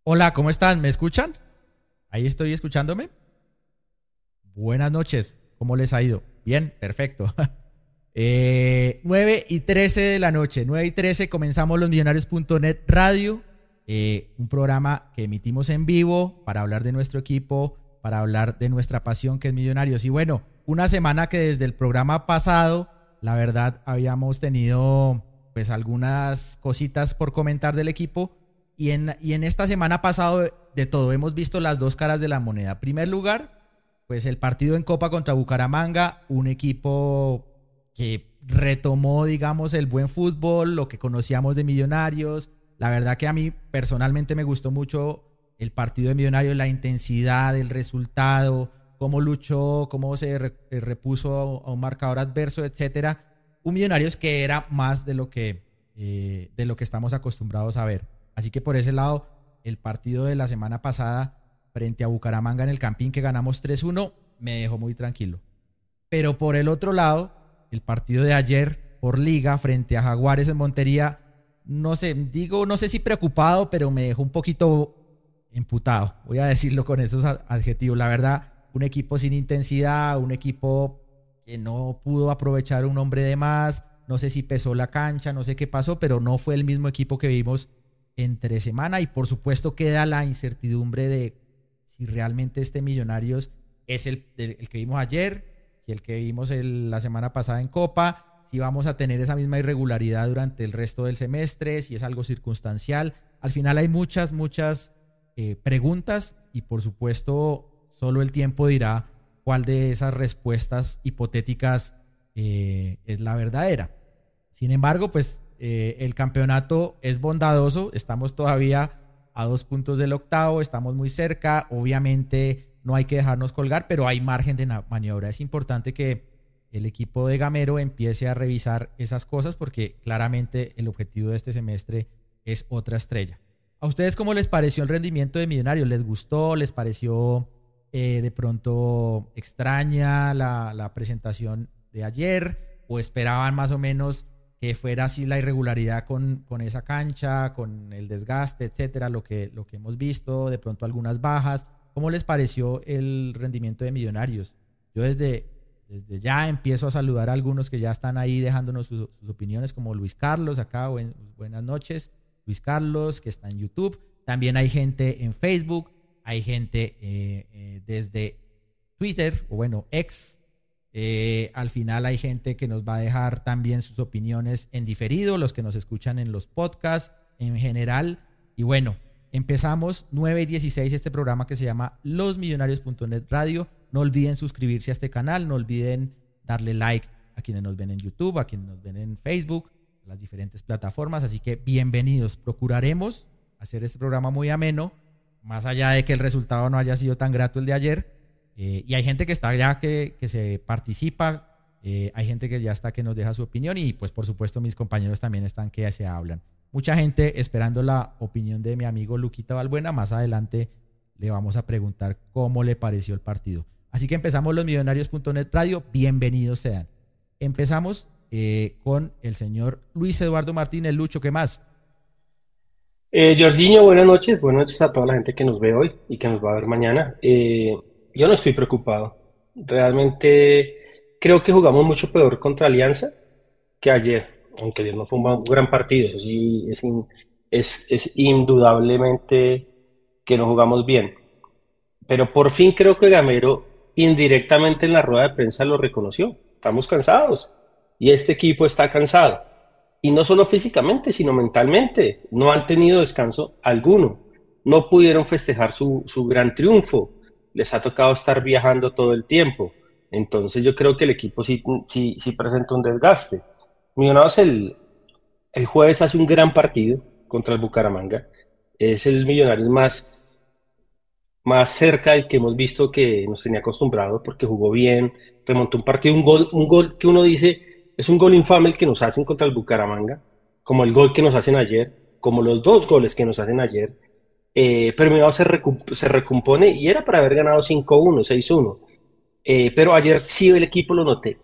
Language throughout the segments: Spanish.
Hola, ¿cómo están? ¿Me escuchan? Ahí estoy escuchándome. Buenas noches, ¿cómo les ha ido? Bien, perfecto. 9:13 de la noche, 9:13 comenzamos los Millonarios.net Radio, un programa que emitimos en vivo para hablar de nuestro equipo, para hablar de nuestra pasión que es Millonarios. Y bueno, una semana que desde el programa pasado, la verdad, habíamos tenido pues algunas cositas por comentar del equipo y en esta semana pasado de todo, hemos visto las dos caras de la moneda. En primer lugar, pues el partido en Copa contra Bucaramanga, un equipo que retomó, digamos, el buen fútbol, lo que conocíamos de Millonarios. La verdad que a mí personalmente me gustó mucho el partido de Millonarios, la intensidad, el resultado, cómo luchó, cómo repuso a un marcador adverso, etcétera. Un Millonarios que era más de lo que estamos acostumbrados a ver. Así que por ese lado, el partido de la semana pasada frente a Bucaramanga en el Campín, que ganamos 3-1, me dejó muy tranquilo. Pero por el otro lado, el partido de ayer por Liga frente a Jaguares en Montería, no sé si preocupado, pero me dejó un poquito emputado. Voy a decirlo con esos adjetivos. La verdad, un equipo sin intensidad, un equipo que no pudo aprovechar un hombre de más. No sé si pesó la cancha, no sé qué pasó, pero no fue el mismo equipo que vimos entre semana. Y por supuesto queda la incertidumbre de si realmente este Millonarios es el que vimos ayer, si el que vimos la semana pasada en Copa, si vamos a tener esa misma irregularidad durante el resto del semestre, si es algo circunstancial. Al final hay muchas preguntas y por supuesto solo el tiempo dirá cuál de esas respuestas hipotéticas es la verdadera. Sin embargo, pues el campeonato es bondadoso, estamos todavía a 2 puntos del octavo, estamos muy cerca, obviamente no hay que dejarnos colgar, pero hay margen de maniobra. Es importante que el equipo de Gamero empiece a revisar esas cosas porque claramente el objetivo de este semestre es otra estrella. ¿A ustedes cómo les pareció el rendimiento de Millonarios? ¿Les gustó? ¿Les pareció de pronto extraña la presentación de ayer? ¿O esperaban más o menos que fuera así la irregularidad con esa cancha, con el desgaste, etcétera, lo que hemos visto, de pronto algunas bajas? ¿Cómo les pareció el rendimiento de Millonarios? Yo desde ya empiezo a saludar a algunos que ya están ahí dejándonos sus opiniones, como Luis Carlos, acá, buenas noches, Luis Carlos, que está en YouTube. También hay gente en Facebook, hay gente desde Twitter, o bueno, X. Al final hay gente que nos va a dejar también sus opiniones en diferido, los que nos escuchan en los podcasts en general. Y bueno, empezamos 9:16 este programa que se llama LosMillonarios.net Radio. No olviden suscribirse a este canal, no olviden darle like a quienes nos ven en YouTube, a quienes nos ven en Facebook, las diferentes plataformas. Así que bienvenidos. Procuraremos hacer este programa muy ameno, más allá de que el resultado no haya sido tan grato el de ayer. Y hay gente que está ya que se participa, hay gente que ya está que nos deja su opinión y pues por supuesto mis compañeros también están que se hablan. Mucha gente esperando la opinión de mi amigo Luquita Balbuena. Más adelante le vamos a preguntar cómo le pareció el partido. Así que empezamos los Millonarios.net Radio. Bienvenidos sean. Empezamos con el señor Luis Eduardo Martínez. Lucho, ¿qué más? Jorginho, buenas noches a toda la gente que nos ve hoy y que nos va a ver mañana. Yo no estoy preocupado. Realmente creo que jugamos mucho peor contra Alianza que ayer, aunque ayer no fue un gran partido, eso sí es indudablemente que no jugamos bien. Pero por fin creo que Gamero indirectamente en la rueda de prensa lo reconoció. Estamos cansados y este equipo está cansado. Y no solo físicamente, sino mentalmente. No han tenido descanso alguno. No pudieron festejar su gran triunfo. Les ha tocado estar viajando todo el tiempo. Entonces yo creo que el equipo sí presenta un desgaste. Millonarios el jueves hace un gran partido contra el Bucaramanga. Es el Millonarios más cerca del que hemos visto que nos tenía acostumbrado porque jugó bien, remontó un partido, un gol que uno dice es un gol infame el que nos hacen contra el Bucaramanga, como el gol que nos hacen ayer, como los dos goles que nos hacen ayer, pero Milano se recompone y era para haber ganado 5-1, 6-1, pero ayer sí el equipo lo noté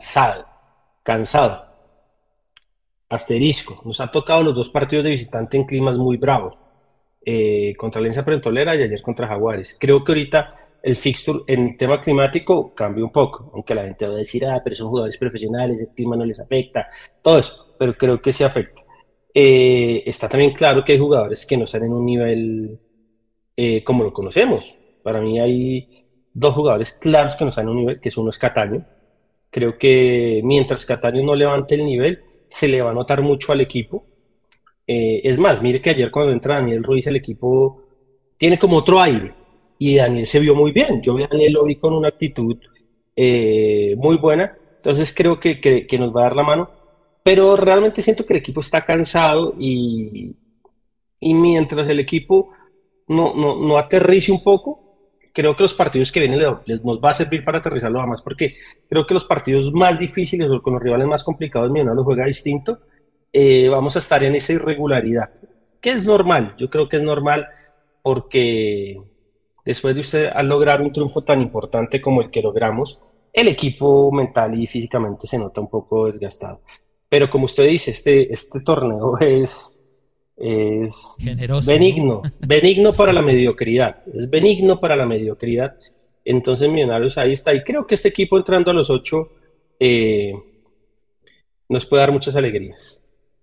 cansado, asterisco, nos ha tocado los dos partidos de visitante en climas muy bravos. contra Alianza Petrolera y ayer contra Jaguares. Creo que ahorita el fixture en tema climático cambia un poco, aunque la gente va a decir, pero son jugadores profesionales, el clima no les afecta, todo eso, pero creo que se afecta. Está también claro que hay jugadores que no están en un nivel como lo conocemos. Para mí hay dos jugadores claros que no están en un nivel, que es uno es Cataño. Creo que mientras Cataño no levante el nivel, se le va a notar mucho al equipo. Es más, mire que ayer cuando entra Daniel Ruiz, el equipo tiene como otro aire. Y Daniel se vio muy bien. Yo vi a Daniel, lo vi con una actitud muy buena. Entonces creo que nos va a dar la mano. Pero realmente siento que el equipo está cansado y mientras el equipo no aterrice un poco, creo que los partidos que vienen nos va a servir para aterrizarlo más, porque creo que los partidos más difíciles o con los rivales más complicados, Millonarios lo juega distinto, vamos a estar en esa irregularidad, que es normal, yo creo que es normal porque después de usted al lograr un triunfo tan importante como el que logramos, el equipo mental y físicamente se nota un poco desgastado. Pero como usted dice, este torneo es Generoso, ¿no? benigno, benigno para la mediocridad, es benigno para la mediocridad. Entonces Millonarios ahí está. Y creo que este equipo entrando a los 8 eh, nos puede dar muchas alegrías.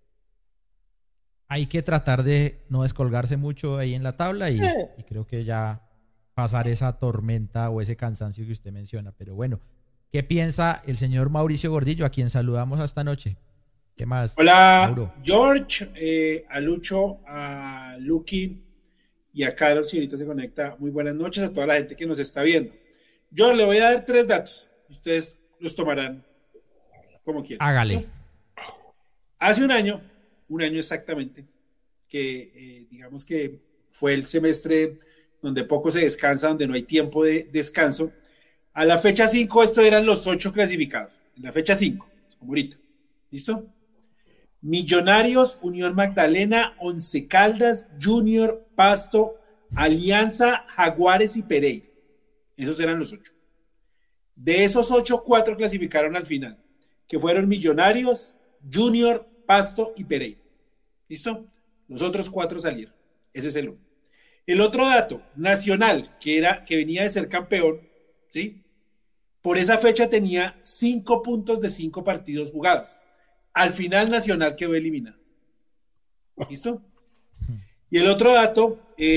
Hay que tratar de no descolgarse mucho ahí en la tabla y creo que ya pasar esa tormenta o ese cansancio que usted menciona. Pero bueno, ¿qué piensa el señor Mauricio Gordillo, a quien saludamos esta noche? ¿Qué más, Hola, Mauro? George, a Lucho, a Lucky y a Carol, si ahorita se conecta. Muy buenas noches a toda la gente que nos está viendo. Yo le voy a dar 3 datos. Ustedes los tomarán como quieran. Hágale. ¿Sí? Hace un año exactamente, que digamos que fue el semestre donde poco se descansa, donde no hay tiempo de descanso. A la fecha 5, esto eran los 8 clasificados. En la fecha 5, como ahorita. ¿Listo? Millonarios, Unión Magdalena, Once Caldas, Junior, Pasto, Alianza, Jaguares y Pereira. Esos eran los 8. De esos 8, 4 clasificaron al final, que fueron Millonarios, Junior, Pasto y Pereira. ¿Listo? Los otros 4 salieron. Ese es el uno. El otro dato, Nacional, que venía de ser campeón, ¿sí? Por esa fecha tenía 5 puntos de 5 partidos jugados. Al final Nacional quedó eliminado. ¿Listo? Y el otro dato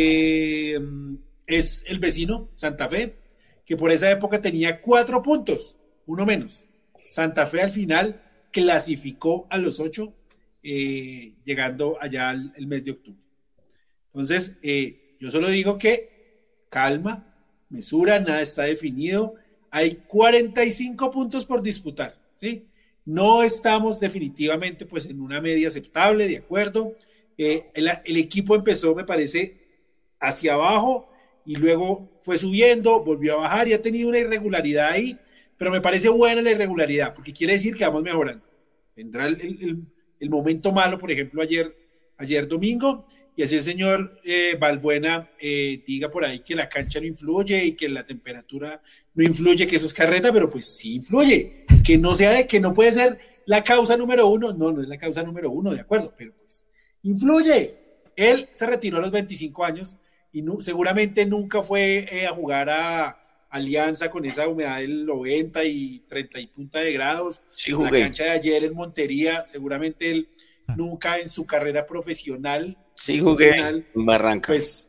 es el vecino, Santa Fe, que por esa época tenía 4 puntos, uno menos. Santa Fe al final clasificó a los 8, llegando allá el mes de octubre. Entonces, yo solo digo que calma, mesura, nada está definido. Hay 45 puntos por disputar, ¿sí? No estamos definitivamente pues en una media aceptable, de acuerdo. El equipo empezó, me parece, hacia abajo y luego fue subiendo, volvió a bajar y ha tenido una irregularidad ahí, pero me parece buena la irregularidad porque quiere decir que vamos mejorando. Vendrá el momento malo, por ejemplo, ayer domingo, y así el señor Balbuena diga por ahí que la cancha no influye y que la temperatura no influye, que eso es carreta, pero pues sí influye, que no sea de que no puede ser la causa número uno, no es la causa número uno, de acuerdo, pero pues influye. Él se retiró a los 25 años y seguramente nunca fue a jugar a Alianza con esa humedad del 90 y 30 y punta de grados, Sí, la jugué. cancha de ayer en Montería, seguramente él nunca en su carrera profesional. Sí, jugué en Barranca.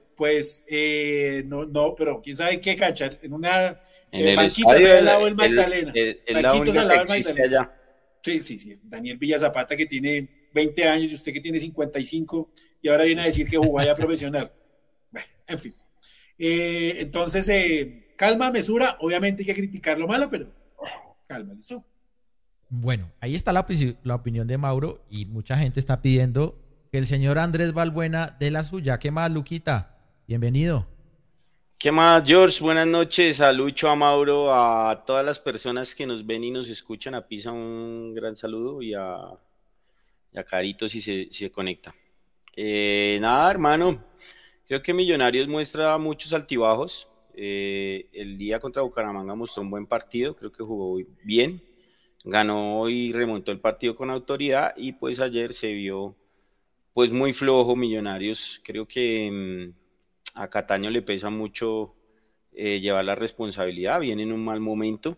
No, pero quién sabe qué cancha, en una en el Banquitas estadio al lado del Magdalena. Es la única que existe allá. Sí, Daniel Villa Zapata que tiene 20 años y usted que tiene 55 y ahora viene a decir que jugó allá profesional. Bueno, en fin. Entonces, calma, mesura, obviamente hay que criticar lo malo, pero calma, ¿listo? Bueno, ahí está la opinión de Mauro y mucha gente está pidiendo que el señor Andrés Balbuena dé la suya. ¿Qué más, Luquita? Bienvenido. ¿Qué más, George? Buenas noches, a Lucho, a Mauro, a todas las personas que nos ven y nos escuchan. A Pisa un gran saludo y a Carito si se conecta. Nada, hermano, creo que Millonarios muestra muchos altibajos. El día contra Bucaramanga mostró un buen partido, creo que jugó bien, ganó y remontó el partido con autoridad y pues ayer se vio pues muy flojo Millonarios. Creo que a Cataño le pesa mucho llevar la responsabilidad, viene en un mal momento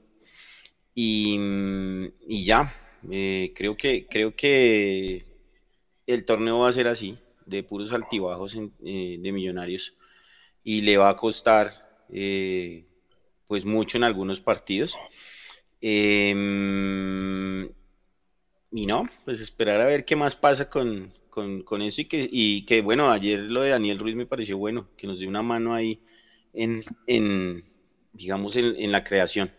y ya, creo que el torneo va a ser así, de puros altibajos de Millonarios y le va a costar pues mucho en algunos partidos. Eh, y no, pues esperar a ver qué más pasa con eso y que bueno, ayer lo de Daniel Ruiz me pareció bueno, que nos dio una mano ahí en digamos, en la creación.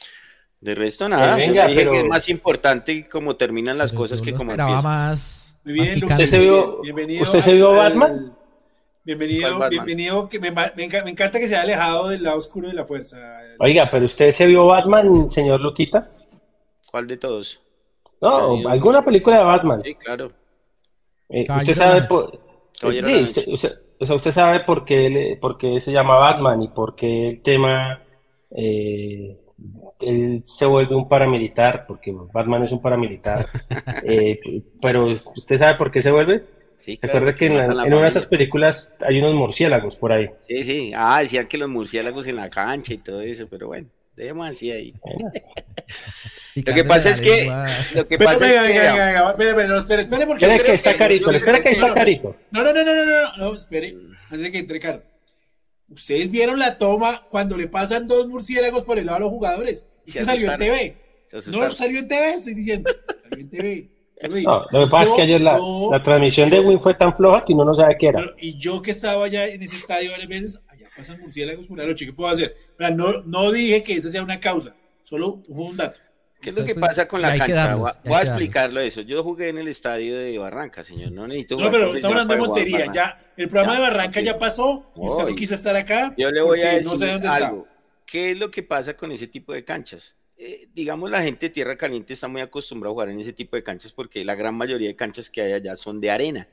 De resto, nada, yo le Venga, dije que es más importante cómo terminan las Pero cosas yo que lo cómo esperaba empiezan. Muy más bien, ¿usted Luqui, picante. se muy bien. vio, Bienvenido usted se vio Batman? ¿Cuál Batman? Bienvenido, que me encanta que se haya alejado del lado oscuro de la fuerza. Oiga, pero ¿usted se vio Batman, señor Luquita? ¿Cuál de todos? Me han No, ido alguna mucho. película de Batman. Sí, claro. Usted Caballero de la sabe Noche. Caballero de la sí, Noche. o sea, usted sabe por qué se llama Batman y por qué el tema, eh, él se vuelve un paramilitar, porque Batman es un paramilitar. Pero ¿usted sabe por qué se vuelve? Sí, ¿Se claro, acuerda porque que matan la en una de esas familia. películas hay unos murciélagos por ahí? Sí, sí. Ah, decían que los murciélagos en la cancha y todo eso, pero bueno, dejemos así ahí. Bueno, Lo que Picándole pasa la es que, lengua. lo que Pero pasa es venga, que, venga, vea, venga, venga, espere, porque yo espera que creo está que, carito, yo espera creo que no, está que, carito. no, espere, antes de que entre Caro. Ustedes vieron la toma cuando le pasan dos murciélagos por el lado a los jugadores. Es se que salió en asustaron, TV. se No asustaron. salió en TV, estoy diciendo. Salió en TV. Yo lo vi. No, lo que Y pasa es que ayer la transmisión de Win fue tan floja que uno no sabe qué era. y yo que estaba allá en ese estadio varias veces, allá pasan murciélagos por la noche. ¿Qué puedo hacer? O sea, no dije que esa sea una causa, solo fue un dato. ¿Qué es lo Usted que fue- pasa con y la hay que cancha? darlos, y hay Voy a que darlos. explicarlo eso. Yo jugué en el estadio de Barranca, señor. No necesito No, jugar pero estamos profesional hablando de para jugar en Montería. Barranca. Ya, el programa Ya, de Barranca ok. ya pasó y usted no Voy. quiso estar acá Yo le voy a porque no sé decir dónde está. algo. ¿Qué es lo que pasa con ese tipo de canchas? Digamos, la gente de Tierra Caliente está muy acostumbrada a jugar en ese tipo de canchas porque la gran mayoría de canchas que hay allá son de arena,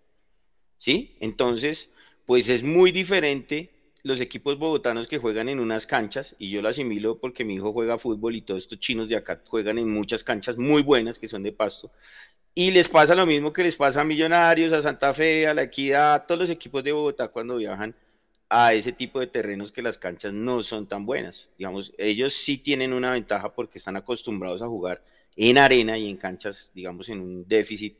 ¿sí? Entonces, pues es muy diferente los equipos bogotanos que juegan en unas canchas, y yo lo asimilo porque mi hijo juega fútbol y todos estos chinos de acá juegan en muchas canchas muy buenas que son de pasto, y les pasa lo mismo que les pasa a Millonarios, a Santa Fe, a La Equidad, a todos los equipos de Bogotá cuando viajan a ese tipo de terrenos que las canchas no son tan buenas. Digamos, ellos sí tienen una ventaja porque están acostumbrados a jugar en arena y en canchas, digamos, en un déficit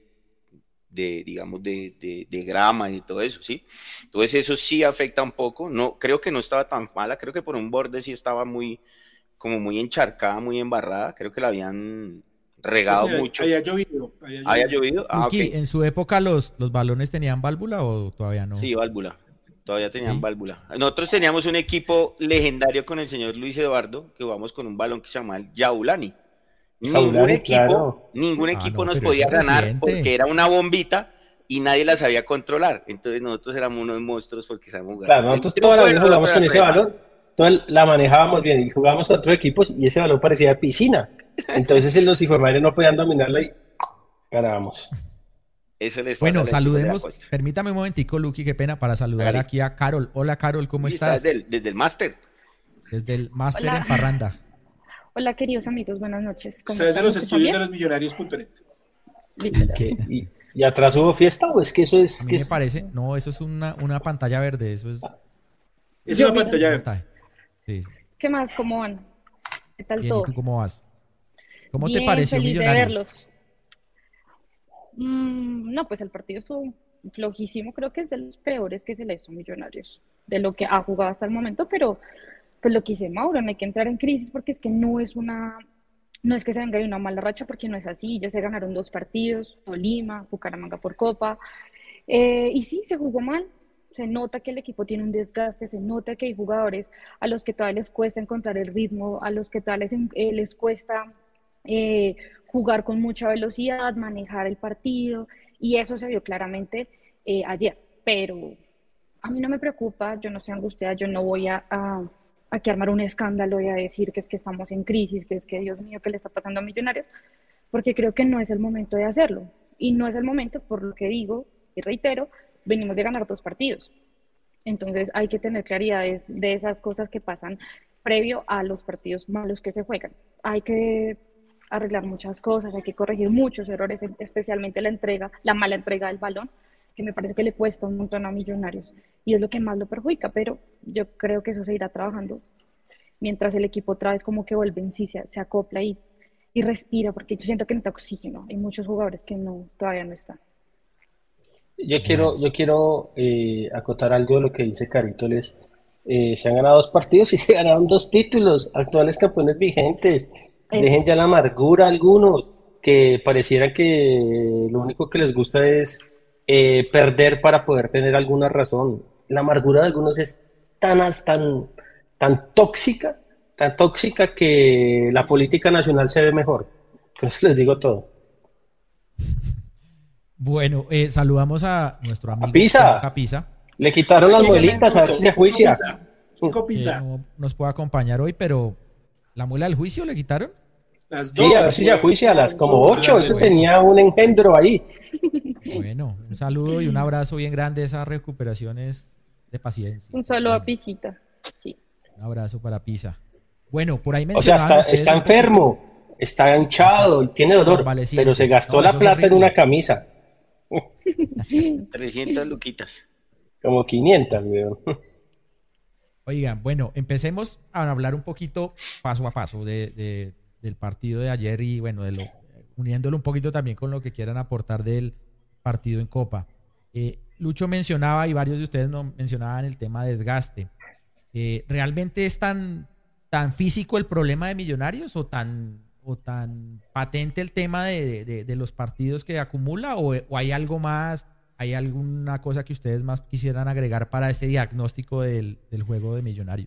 de, digamos, de grama y de todo eso, ¿sí? Entonces eso sí afecta un poco. No, creo que no estaba tan mala, creo que por un borde sí estaba muy, como muy encharcada, muy embarrada, creo que la habían Es regado que mucho. había llovido, había ¿Había llovido. llovido? Ah, ok. Luqui, ¿en su época los balones tenían válvula o todavía no? Sí, válvula. Todavía tenían ¿Sí? válvula. Nosotros teníamos un equipo legendario con el señor Luis Eduardo, que jugamos con un balón que se llamaba el Yaulani. Jaulani, claro. Ningún Ah, equipo no, nos pero ese podía es ganar porque reciente. era una bombita y nadie la sabía controlar. Entonces nosotros éramos unos monstruos porque sabemos jugar. Claro, El nosotros toda la truco de vida nosotros jugamos era con ese remar. balón, la manejábamos bien y jugábamos con otros equipos y ese balón parecía piscina. Entonces los informadores no podían dominarlo y ganábamos. Eso les pasa a Bueno, los equipos de la saludemos. costa. Permítame un momentico, Luqui, qué pena, para saludar Hágale. aquí a Carol. Hola, Carol, ¿cómo Uy, está estás? desde el máster. Desde el máster en Hola, Parranda. hola queridos amigos, buenas noches. ¿Cómo Ustedes de están? los ¿Me escuchan estudios de bien? los millonarios.net. Listo. ¿Y atrás hubo fiesta o es que eso A es mí me parece, no, eso es una pantalla verde, eso es Es Yo una vi. pantalla un verde. montaje. Sí, sí. ¿Qué más? ¿Cómo van? ¿Qué tal Bien, ¿y tú todo? cómo vas? ¿Cómo te Bien, pareció feliz de Millonarios? verlos. No, pues el partido estuvo flojísimo, creo que es de los peores que se le hizo a Millonarios, de lo que ha jugado hasta el momento, pero pues lo que dice Mauro, no hay que entrar en crisis porque es que no es que se venga de una mala racha porque no es así, ya se ganaron dos partidos, Tolima, Bucaramanga por Copa, y sí, se jugó mal, se nota que el equipo tiene un desgaste, se nota que hay jugadores a los que todavía les cuesta encontrar el ritmo, a los que todavía les cuesta eh, jugar con mucha velocidad, manejar el partido, y eso se vio claramente ayer, pero a mí no me preocupa, yo no estoy angustiada, yo no voy a que armar un escándalo y a decir que es que estamos en crisis, que es que Dios mío, ¿qué le está pasando a Millonarios? Porque creo que no es el momento de hacerlo. Y no es el momento, por lo que digo y reitero, venimos de ganar dos partidos. Entonces hay que tener claridad de esas cosas que pasan previo a los partidos malos que se juegan. Hay que arreglar muchas cosas, hay que corregir muchos errores, especialmente la mala entrega del balón, que me parece que le cuesta un montón a Millonarios y es lo que más lo perjudica, pero yo creo que eso se irá trabajando mientras el equipo otra vez como que vuelve en sí, se acopla y respira, porque yo siento que necesita oxígeno. Hay muchos jugadores que no, todavía no están. Bueno, Yo quiero acotar algo de lo que dice Carito. Se han ganado 2 partidos y se ganaron 2 títulos, actuales campeones vigentes. Dejen Eso. ya la amargura a algunos, que pareciera que lo único que les gusta es perder para poder tener alguna razón. La amargura de algunos es tan tan tóxica que la política nacional se ve mejor. Con eso les digo todo. bueno, saludamos a nuestro A amigo Pisa, Juanca Pisa, le quitaron las Aquí con muelitas, a ver si se Kiko juicia. Pisa. Kiko que Pisa. no nos puede acompañar hoy, pero ¿la muela del juicio le quitaron? Las Sí, a ver dos, si se juicia, las como dos, 8, eso Bueno, tenía un engendro ahí. bueno, un saludo y un abrazo bien grande. Esa recuperación es de paciencia. Un solo a Bueno, Pisita. Sí. un abrazo para Pisa. Bueno, por ahí O sea, mencionaban ustedes está un poquito, enfermo, está está hinchado y tiene dolor, pero se convaleciente. gastó No, la eso es plata en una horrible. camisa, 300 luquitas. como 500, weón. Oigan, bueno, empecemos a hablar un poquito paso a paso del partido de ayer y bueno, uniéndolo un poquito también con lo que quieran aportar del partido en Copa. Lucho mencionaba y varios de ustedes mencionaban el tema de desgaste. ¿Realmente es tan físico el problema de Millonarios o tan patente el tema de los partidos que acumula o hay algo más? ¿Hay alguna cosa que ustedes más quisieran agregar para ese diagnóstico del juego de Millonarios?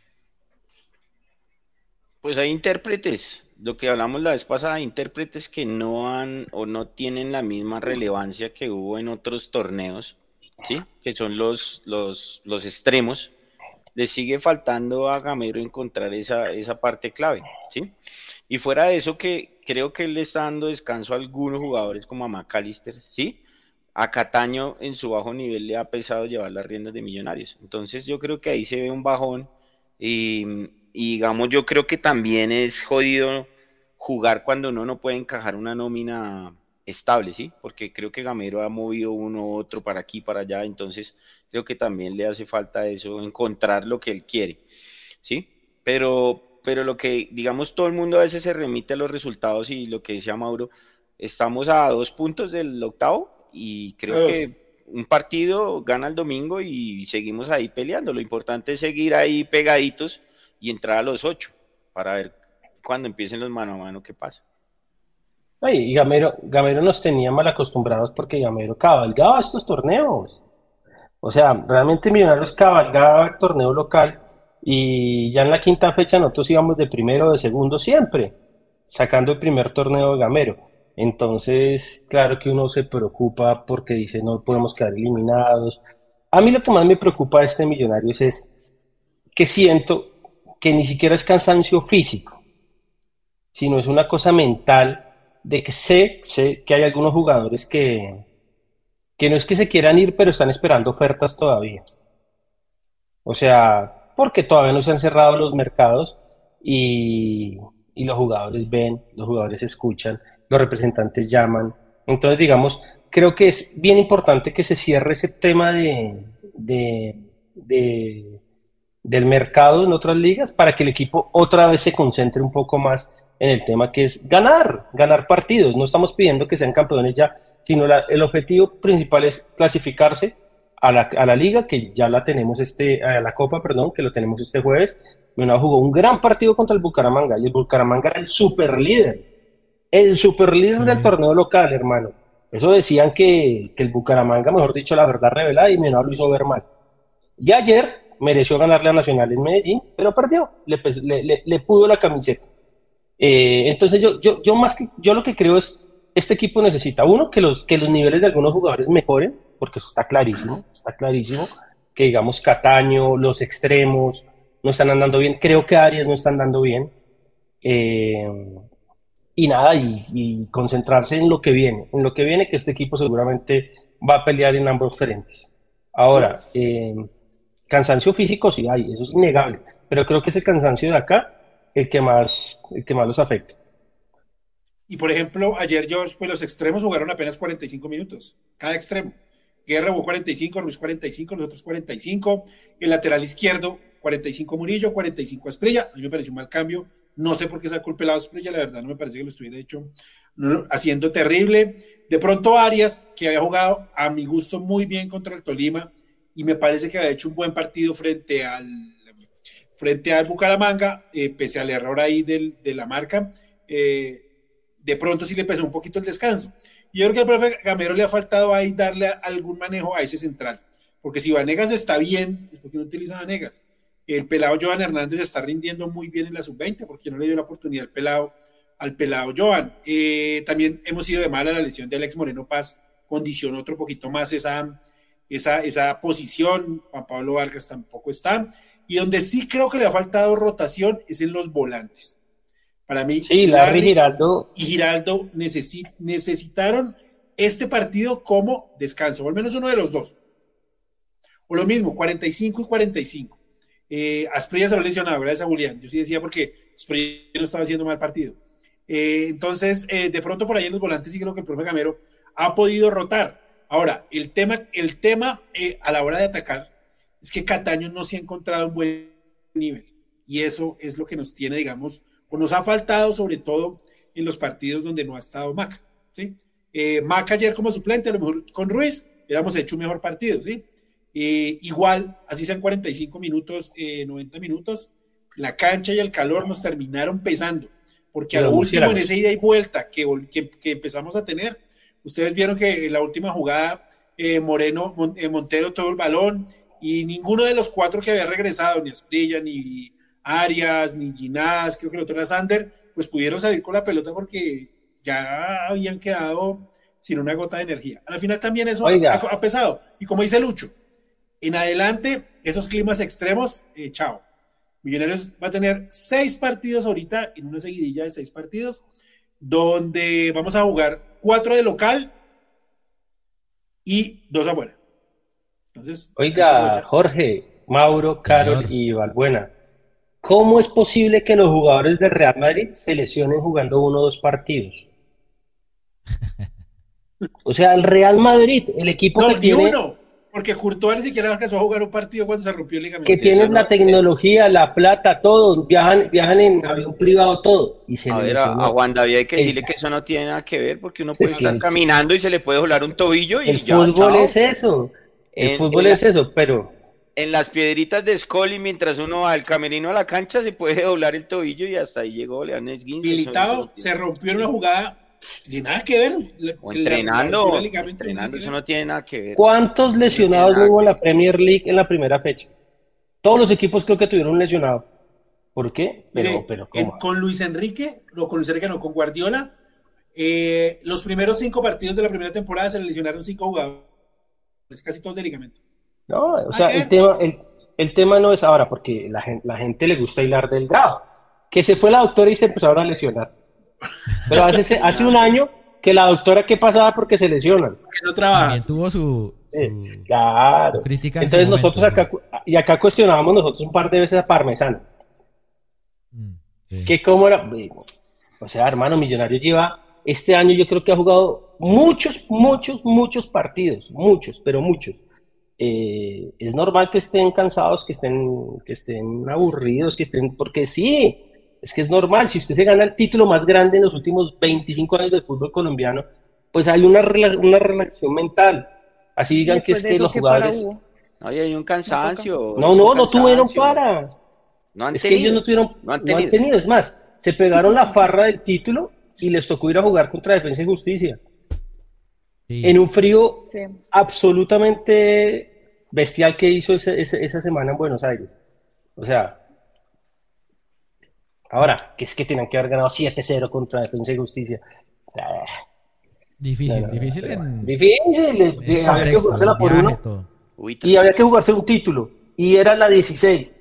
Pues hay intérpretes, lo que hablamos la vez pasada, intérpretes que no han o no tienen la misma relevancia que hubo en otros torneos, ¿sí? Que son los extremos. Le sigue faltando a Gamero encontrar esa parte clave, ¿sí? Y fuera de eso, que creo que él le está dando descanso a algunos jugadores como a McAllister, ¿sí? A Cataño en su bajo nivel le ha pesado llevar las riendas de Millonarios. Entonces yo creo que ahí se ve un bajón y digamos yo creo que también es jodido jugar cuando uno no puede encajar una nómina estable, ¿sí? Porque creo que Gamero ha movido uno u otro para aquí, para allá, entonces creo que también le hace falta eso, encontrar lo que él quiere, ¿sí? Pero lo que, digamos, todo el mundo a veces se remite a los resultados y lo que decía Mauro, estamos a 2 puntos del octavo y a creo dos. que un partido gana el domingo y seguimos ahí peleando. Lo importante es seguir ahí pegaditos y entrar a los 8 para ver cuando empiecen los mano a mano qué pasa. Ay, y Gamero nos tenía mal acostumbrados porque Gamero cabalgaba estos torneos. O sea, realmente Millonarios cabalgaba el torneo local y ya en la quinta fecha nosotros íbamos de primero o de segundo siempre, sacando el primer torneo de Gamero. Entonces, claro que uno se preocupa porque dice no podemos quedar eliminados. A mí lo que más me preocupa de este Millonarios es que siento que ni siquiera es cansancio físico, sino es una cosa mental de que sé que hay algunos jugadores que no es que se quieran ir, pero están esperando ofertas todavía. O sea, porque todavía no se han cerrado los mercados y, y los jugadores ven, los jugadores escuchan, los representantes llaman. Entonces, digamos, creo que es bien importante que se cierre ese tema de- del mercado en otras ligas para que el equipo otra vez se concentre un poco más en el tema que es ganar partidos. No estamos pidiendo que sean campeones ya, sino el objetivo principal es clasificarse a la liga, que ya la tenemos a la Copa, perdón, que lo tenemos este jueves. Millonarios jugó un gran partido contra el Bucaramanga y el Bucaramanga era el super líder del Sí. torneo local, hermano. Eso decían que el Bucaramanga, mejor dicho, la verdad revelada y Millonarios lo hizo ver mal. Y ayer mereció ganarle a Nacional en Medellín, pero perdió, le pudo la camiseta. Entonces yo lo que creo es, este equipo necesita, uno, que los niveles de algunos jugadores mejoren, porque eso está clarísimo, que digamos Cataño, los extremos, no están andando bien, creo que Arias no está andando bien, eh, y nada, y concentrarse en lo que viene, que este equipo seguramente va a pelear en ambos frentes. No. Ahora, cansancio físico sí hay, eso es innegable, pero creo que es el cansancio de acá el que más los afecta. Y por ejemplo, ayer George, pues los extremos jugaron apenas 45 minutos, cada extremo. Guerra jugó 45, Ruiz 45, los otros 45. El lateral izquierdo, 45 Murillo, 45 Asprilla. A mí me pareció un mal cambio. No sé por qué sacó el pelado Asprilla, la verdad no me parece que lo estuviera hecho haciendo terrible. De pronto Arias, que había jugado a mi gusto muy bien contra el Tolima y me parece que había hecho un buen partido frente al Bucaramanga, pese al error ahí de la marca, de pronto sí le pesó un poquito el descanso. Yo creo que al profe Gamero le ha faltado ahí darle algún manejo a ese central, porque si Vanegas está bien, es porque no utiliza Vanegas. El pelado Johan Hernández está rindiendo muy bien en la sub-20, porque no le dio la oportunidad al pelado Johan. También hemos ido de mal a la lesión de Alex Moreno Paz, condicionó otro poquito más esa posición. Juan Pablo Vargas tampoco está. Y donde sí creo que le ha faltado rotación es en los volantes. Para mí, sí, Larry Giraldo y Giraldo necesitaron este partido como descanso, o al menos uno de los dos. O lo mismo, 45 y 45. Asprilla se lo lesionado, gracias a Julián. Yo sí decía porque Asprilla no estaba haciendo mal partido. Entonces, de pronto por ahí en los volantes sí creo que el profe Gamero ha podido rotar. Ahora, el tema a la hora de atacar es que Cataño no se ha encontrado un buen nivel. Y eso es lo que nos tiene, digamos, o nos ha faltado sobre todo en los partidos donde no ha estado Maca, ¿sí? Maca ayer como suplente, a lo mejor con Ruiz hubiéramos hecho un mejor partido, ¿sí? Igual, así sean 45 minutos, 90 minutos, la cancha y el calor nos terminaron pesando, porque a lo último en esa ida y vuelta que empezamos a tener, ustedes vieron que en la última jugada Montero todo el balón y ninguno de los cuatro que había regresado, ni Asprilla, ni Arias, ni Ginás, creo que el otro era Sander, pues pudieron salir con la pelota porque ya habían quedado sin una gota de energía. Al final también eso ha pesado. Y como dice Lucho, en adelante, esos climas extremos, chao. Millonarios va a tener 6 partidos ahorita, en una seguidilla de 6 partidos, donde vamos a jugar 4 de local y 2 afuera. Entonces, oiga, Jorge, Mauro, Carol y Valbuena, ¿cómo es posible que los jugadores del Real Madrid se lesionen jugando 1 o 2 partidos? O sea, el Real Madrid, el equipo que tiene... uno, porque Courtois ni siquiera alcanzó a jugar un partido cuando se rompió el ligamento. Que tienen la tecnología, la plata, todo, viajan en avión privado, todo. Y se a ver, a Juan David hay que decirle que eso no tiene nada que ver, porque uno puede estar caminando y se le puede volar un tobillo y el fútbol es eso, fútbol es eso, pero... En las piedritas de Scully, mientras uno va al camerino a la cancha, se puede doblar el tobillo y hasta ahí llegó, le dan esguince. Militao se rompió en una jugada sin nada que ver. Entrenando, eso no tiene nada que ver. ¿Cuántos lesionados hubo en la Premier League en la primera fecha? Todos los equipos creo que tuvieron un lesionado. ¿Por qué? Pero con Luis Enrique, con Guardiola, los primeros 5 partidos de la primera temporada se le lesionaron 5 jugadores, casi todos de ligamento. No, o sea, el tema no es ahora, porque la gente le gusta hilar delgado. Que se fue la doctora y se empezaron a lesionar. Pero hace un año que la doctora, ¿qué pasaba? Porque se lesionan. Que no trabaja. También tuvo su claro. crítica. Entonces nosotros acá cuestionábamos nosotros un par de veces a Parmesano. Sí. Que cómo era, o sea, hermano, Millonarios lleva, este año yo creo que ha jugado muchos partidos, pero muchos. Es normal que estén cansados, que estén aburridos, porque sí, es que es normal. Si usted se gana el título más grande en los últimos 25 años del fútbol colombiano, pues hay una relación mental. Así digan que es que los jugadores... Oye, hay un cansancio. No tuvieron para. No han es tenido. que ellos no han tenido. Es más, se pegaron la farra del título y les tocó ir a jugar contra Defensa y Justicia. Sí. En un frío absolutamente bestial que hizo esa semana en Buenos Aires. O sea, ahora, que es que tenían que haber ganado 7-0 contra Defensa y Justicia. Difícil. Difícil. Había que jugársela por uno. Y había que jugarse un título. Y era la 16.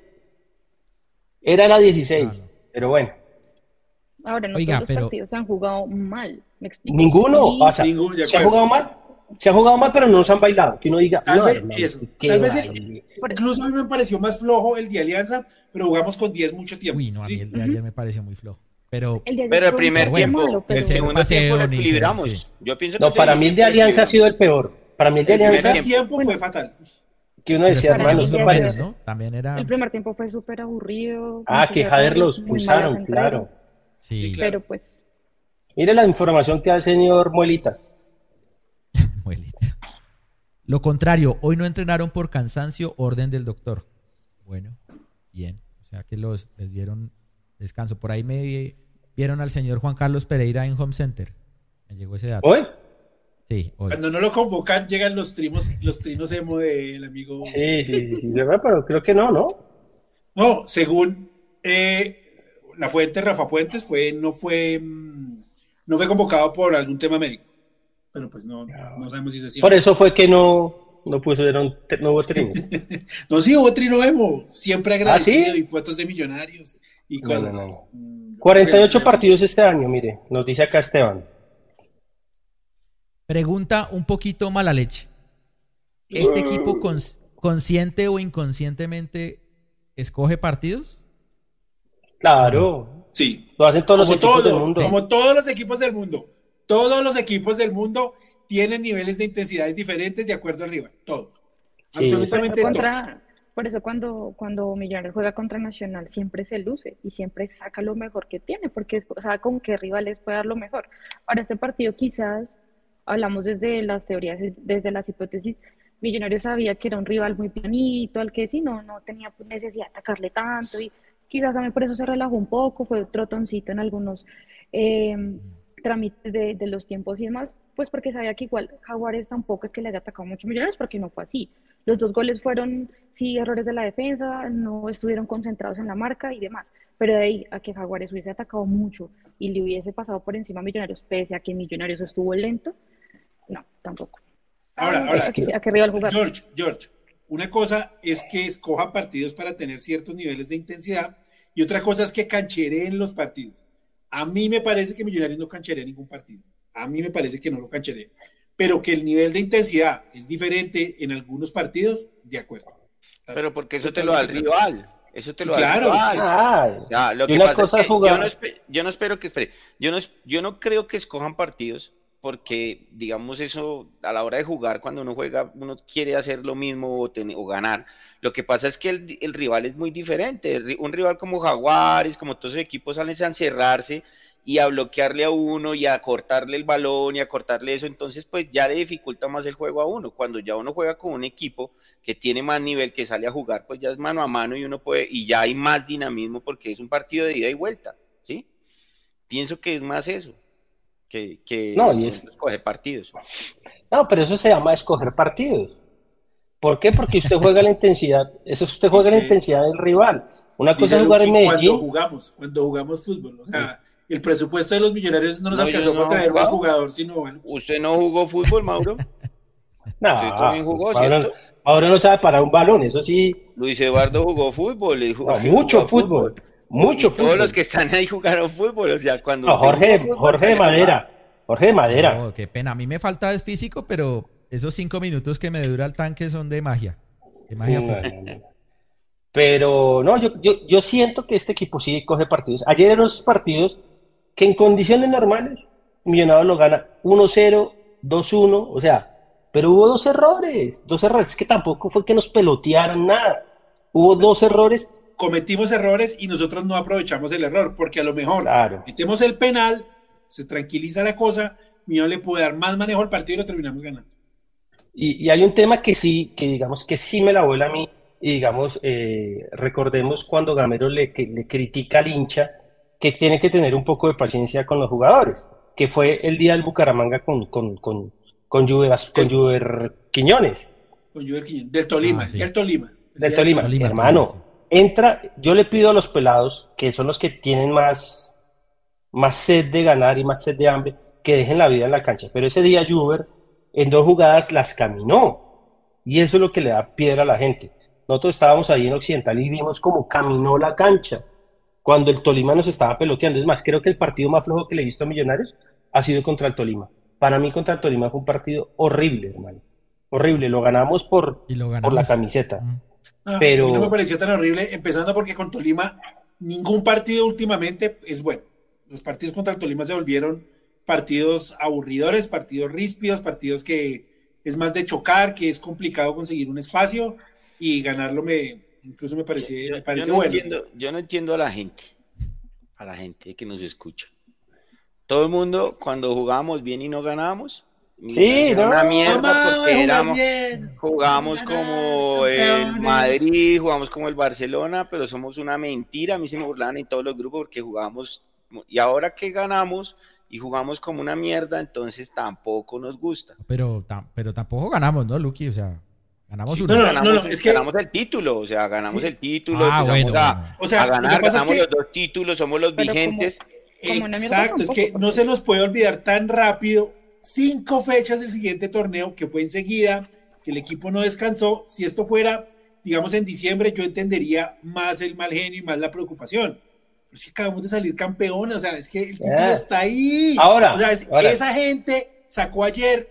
Claro. Pero bueno. Ahora, no todos los partidos se han jugado mal. ¿Me explico? Ninguno. Sí. O sea, se ha jugado mal. Se ha jugado mal, pero no se han bailado. Que uno diga, tal vez incluso a mí me pareció más flojo el de Alianza, pero jugamos con 10 mucho tiempo. Uy, no, a mí el de ayer me pareció muy flojo. Pero el primer tiempo, el segundo tiempo lo equilibramos. Sí. Yo pienso que no, para mí el de Alianza ha sido el peor. Para mí el de El Alianza, primer tiempo Bueno, fue fatal. que uno Pero decía, es que para hermano, mí teníamos el esto de parece... opciones, ayer, ¿no? También era, el primer tiempo fue súper aburrido, Ah, muchos que Jader lo errores, muy malas expulsaron, entregas, claro. Sí, sí, claro. pero pues Mire la información que da el señor Muelitas. muelita. Lo contrario, hoy no entrenaron por cansancio, orden del doctor. Bueno, bien. O sea que les dieron descanso. Por ahí me vieron al señor Juan Carlos Pereira en Home Center. Me llegó ese dato. ¿Hoy? Sí, hoy. Cuando no lo convocan, llegan los trinos emo del amigo. Sí, pero creo que no, ¿no? No, según la fuente Rafa Puentes, no fue convocado por algún tema médico. Pero pues no sabemos si se Por cierto. eso fue que no pusieron, no hubo trinos. No, sí, hubo trino emo, siempre ¿Ah, agradecido sí? y fotos de millonarios y No, cosas. no, no. Yo creo que 48 no partidos mucho. este año, mire, nos dice acá Esteban. Pregunta un poquito mala leche. ¿Este equipo consciente o inconscientemente escoge partidos? ¿O no? Claro, Sí, lo hacen todos los equipos del mundo. como todos los equipos del mundo. Todos los equipos del mundo tienen niveles de intensidades diferentes de acuerdo al rival. Todos. Sí, Por eso, Absolutamente todos. cuando Millonarios juega contra Nacional siempre se luce y siempre saca lo mejor que tiene, porque sabe con qué rivales puede dar lo mejor. Para este partido quizás hablamos desde las teorías, desde las hipótesis. Millonarios sabía que era un rival muy planito, al que sí no tenía necesidad de atacarle tanto y quizás también por eso se relajó un poco, fue trotoncito en algunos eh, trámites de los tiempos y demás, pues porque sabía que igual Jaguares tampoco es que le haya atacado mucho a Millonarios, porque no fue así. Los dos goles fueron, sí, errores de la defensa, no estuvieron concentrados en la marca y demás. Pero de ahí a que Jaguares hubiese atacado mucho y le hubiese pasado por encima a Millonarios, pese a que Millonarios estuvo lento, no, tampoco. Ahora, Es que, A qué rival jugar. George, una cosa es que escoja partidos para tener ciertos niveles de intensidad y otra cosa es que canchereen los partidos. A mí me parece que Millonarios no cancherea ningún partido. A mí me parece que no lo cancherea. Pero que el nivel de intensidad es diferente en algunos partidos, de acuerdo. Pero porque eso te lo da el rival. Eso te Sí, lo da el claro, es que rival. ay, Ya, lo y que una pasa es cosa es que jugar. yo no espero que espere. Yo no creo que escojan partidos porque, digamos, eso a la hora de jugar, cuando uno juega, uno quiere hacer lo mismo o ganar. Lo que pasa es que el rival es muy diferente. Un rival como Jaguares, como todos esos equipos, salen a encerrarse y a bloquearle a uno y a cortarle el balón y a cortarle eso. Entonces, pues ya le dificulta más el juego a uno. Cuando ya uno juega con un equipo que tiene más nivel, que sale a jugar, pues ya es mano a mano y uno puede, y ya hay más dinamismo porque es un partido de ida y vuelta, ¿sí? Pienso que es más eso, que No, de pronto escoger partidos. no, pero eso se llama escoger partidos. ¿Por qué? Porque usted juega la intensidad, eso usted juega la Dice, intensidad del rival. Una cosa dice es jugar en Luqui, Medellín, cuando jugamos fútbol, o sea, el presupuesto de los Millonarios no nos No, yo alcanzó no para he traer más jugado. jugadores, sino bueno, ¿Usted no jugó fútbol, Mauro? Usted también no, jugó, ahora, ¿cierto? ahora no sabe parar un balón, eso sí, Luis Eduardo jugó fútbol, no, hay que mucho jugar fútbol, fútbol. Y mucho todos los fútbol. que están ahí jugaron fútbol, o sea, cuando No, usted jugó fútbol, Jorge de hay que jugar. Madera, Jorge de Madera. No, qué pena. A mí me falta es físico, pero esos 5 minutos que me dura el tanque son de magia. De magia No, pura. no. Pero no, yo siento que este equipo sí coge partidos. Ayer eran los partidos que en condiciones normales Millonarios lo gana 1-0, 2-1, o sea, pero hubo dos errores, es que tampoco fue que nos pelotearon nada. Hubo dos errores, cometimos errores y nosotros no aprovechamos el error, porque a lo mejor claro. metemos el penal, se tranquiliza la cosa, Millón le puede dar más manejo al partido y lo terminamos ganando. Y hay un tema que sí, que digamos que sí me la vuela a mí, y digamos, recordemos cuando Gamero le critica al hincha que tiene que tener un poco de paciencia con los jugadores, que fue el día del Bucaramanga con El, Juber Quiñones, con Juber Quiñones, del Tolima, Ah, el día del sí. Tolima, el del día del Tolima. Tolima. Tolima, Hermano, sí. entra, yo le pido a los pelados, que son los que tienen más sed de ganar y más sed de hambre, que dejen la vida en la cancha. Pero ese día Juber en 2 jugadas las caminó. Y eso es lo que le da piedra a la gente. Nosotros estábamos ahí en Occidental y vimos cómo caminó la cancha cuando el Tolima nos estaba peloteando. Es más, creo que el partido más flojo que le he visto a Millonarios ha sido contra el Tolima. Para mí contra el Tolima fue un partido horrible, hermano. Horrible. Lo ganamos Y lo por la ganamos. camiseta. A mí no me Pero, pareció tan horrible, empezando porque con Tolima ningún partido últimamente es bueno. Los partidos contra el Tolima se volvieron partidos aburridores, partidos ríspidos, partidos que es más de chocar, que es complicado conseguir un espacio y ganarlo incluso me parece bueno. Yo no entiendo a la gente que nos escucha. Todo el mundo, cuando jugábamos bien y no ganábamos, sí, era no, una mierda porque jugábamos como el campeones. Madrid, jugábamos como el Barcelona, pero somos una mentira. A mí se me burlaban en todos los grupos porque jugábamos, y ahora que ganamos y jugamos como una mierda, entonces tampoco nos gusta. Pero tampoco ganamos, ¿no, Luqui? O sea, ganamos Sí, uno. es que ganamos el título, o sea, ganamos el título, bueno. O sea, a ganar, lo que pasa ganamos es que, los 2 títulos, somos los Pero vigentes. como una mierda exacto, es tampoco, que porque- no se nos puede olvidar tan rápido 5 fechas del siguiente torneo, que fue enseguida, que el equipo no descansó. Si esto fuera, digamos, en diciembre, yo entendería más el mal genio y más la preocupación. Pero es que acabamos de salir campeones, o sea, es que el título está ahí. Ahora, o sea, ahora. esa gente sacó ayer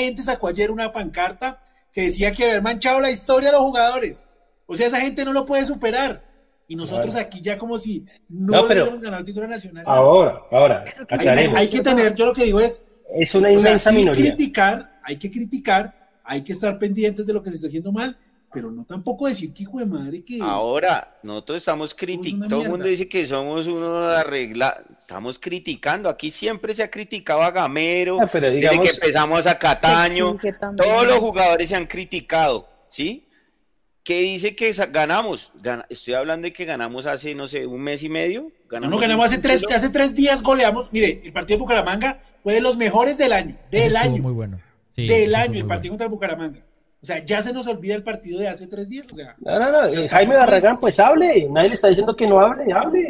una pancarta que decía que había manchado la historia de los jugadores. O sea, esa gente no lo puede superar. Y nosotros aquí ya como si no hubiéramos ganado el título nacional. Ahora, Eso que aclaremos. Hay que tener, yo lo que digo es, una inmensa sí minoría. hay que criticar, hay que estar pendientes de lo que se está haciendo mal, pero no tampoco decir que hijo de madre que... Ahora, nosotros estamos criticando, todo el mundo dice que somos uno de arreglar, estamos criticando, aquí siempre se ha criticado a Gamero, pero digamos, desde que empezamos a Cataño, todos los jugadores se han criticado, ¿sí? ¿Qué dice que ganamos? Estoy hablando de que ganamos hace, no sé, un mes y medio. Ganamos hace 3 días, goleamos. Mire, el partido de Bucaramanga fue de los mejores del año. Muy bueno. Sí, el partido contra Bucaramanga. O sea, ya se nos olvida el partido de hace 3 días. O sea, no. Jaime Barragán, pues hable. Nadie le está diciendo que no hable.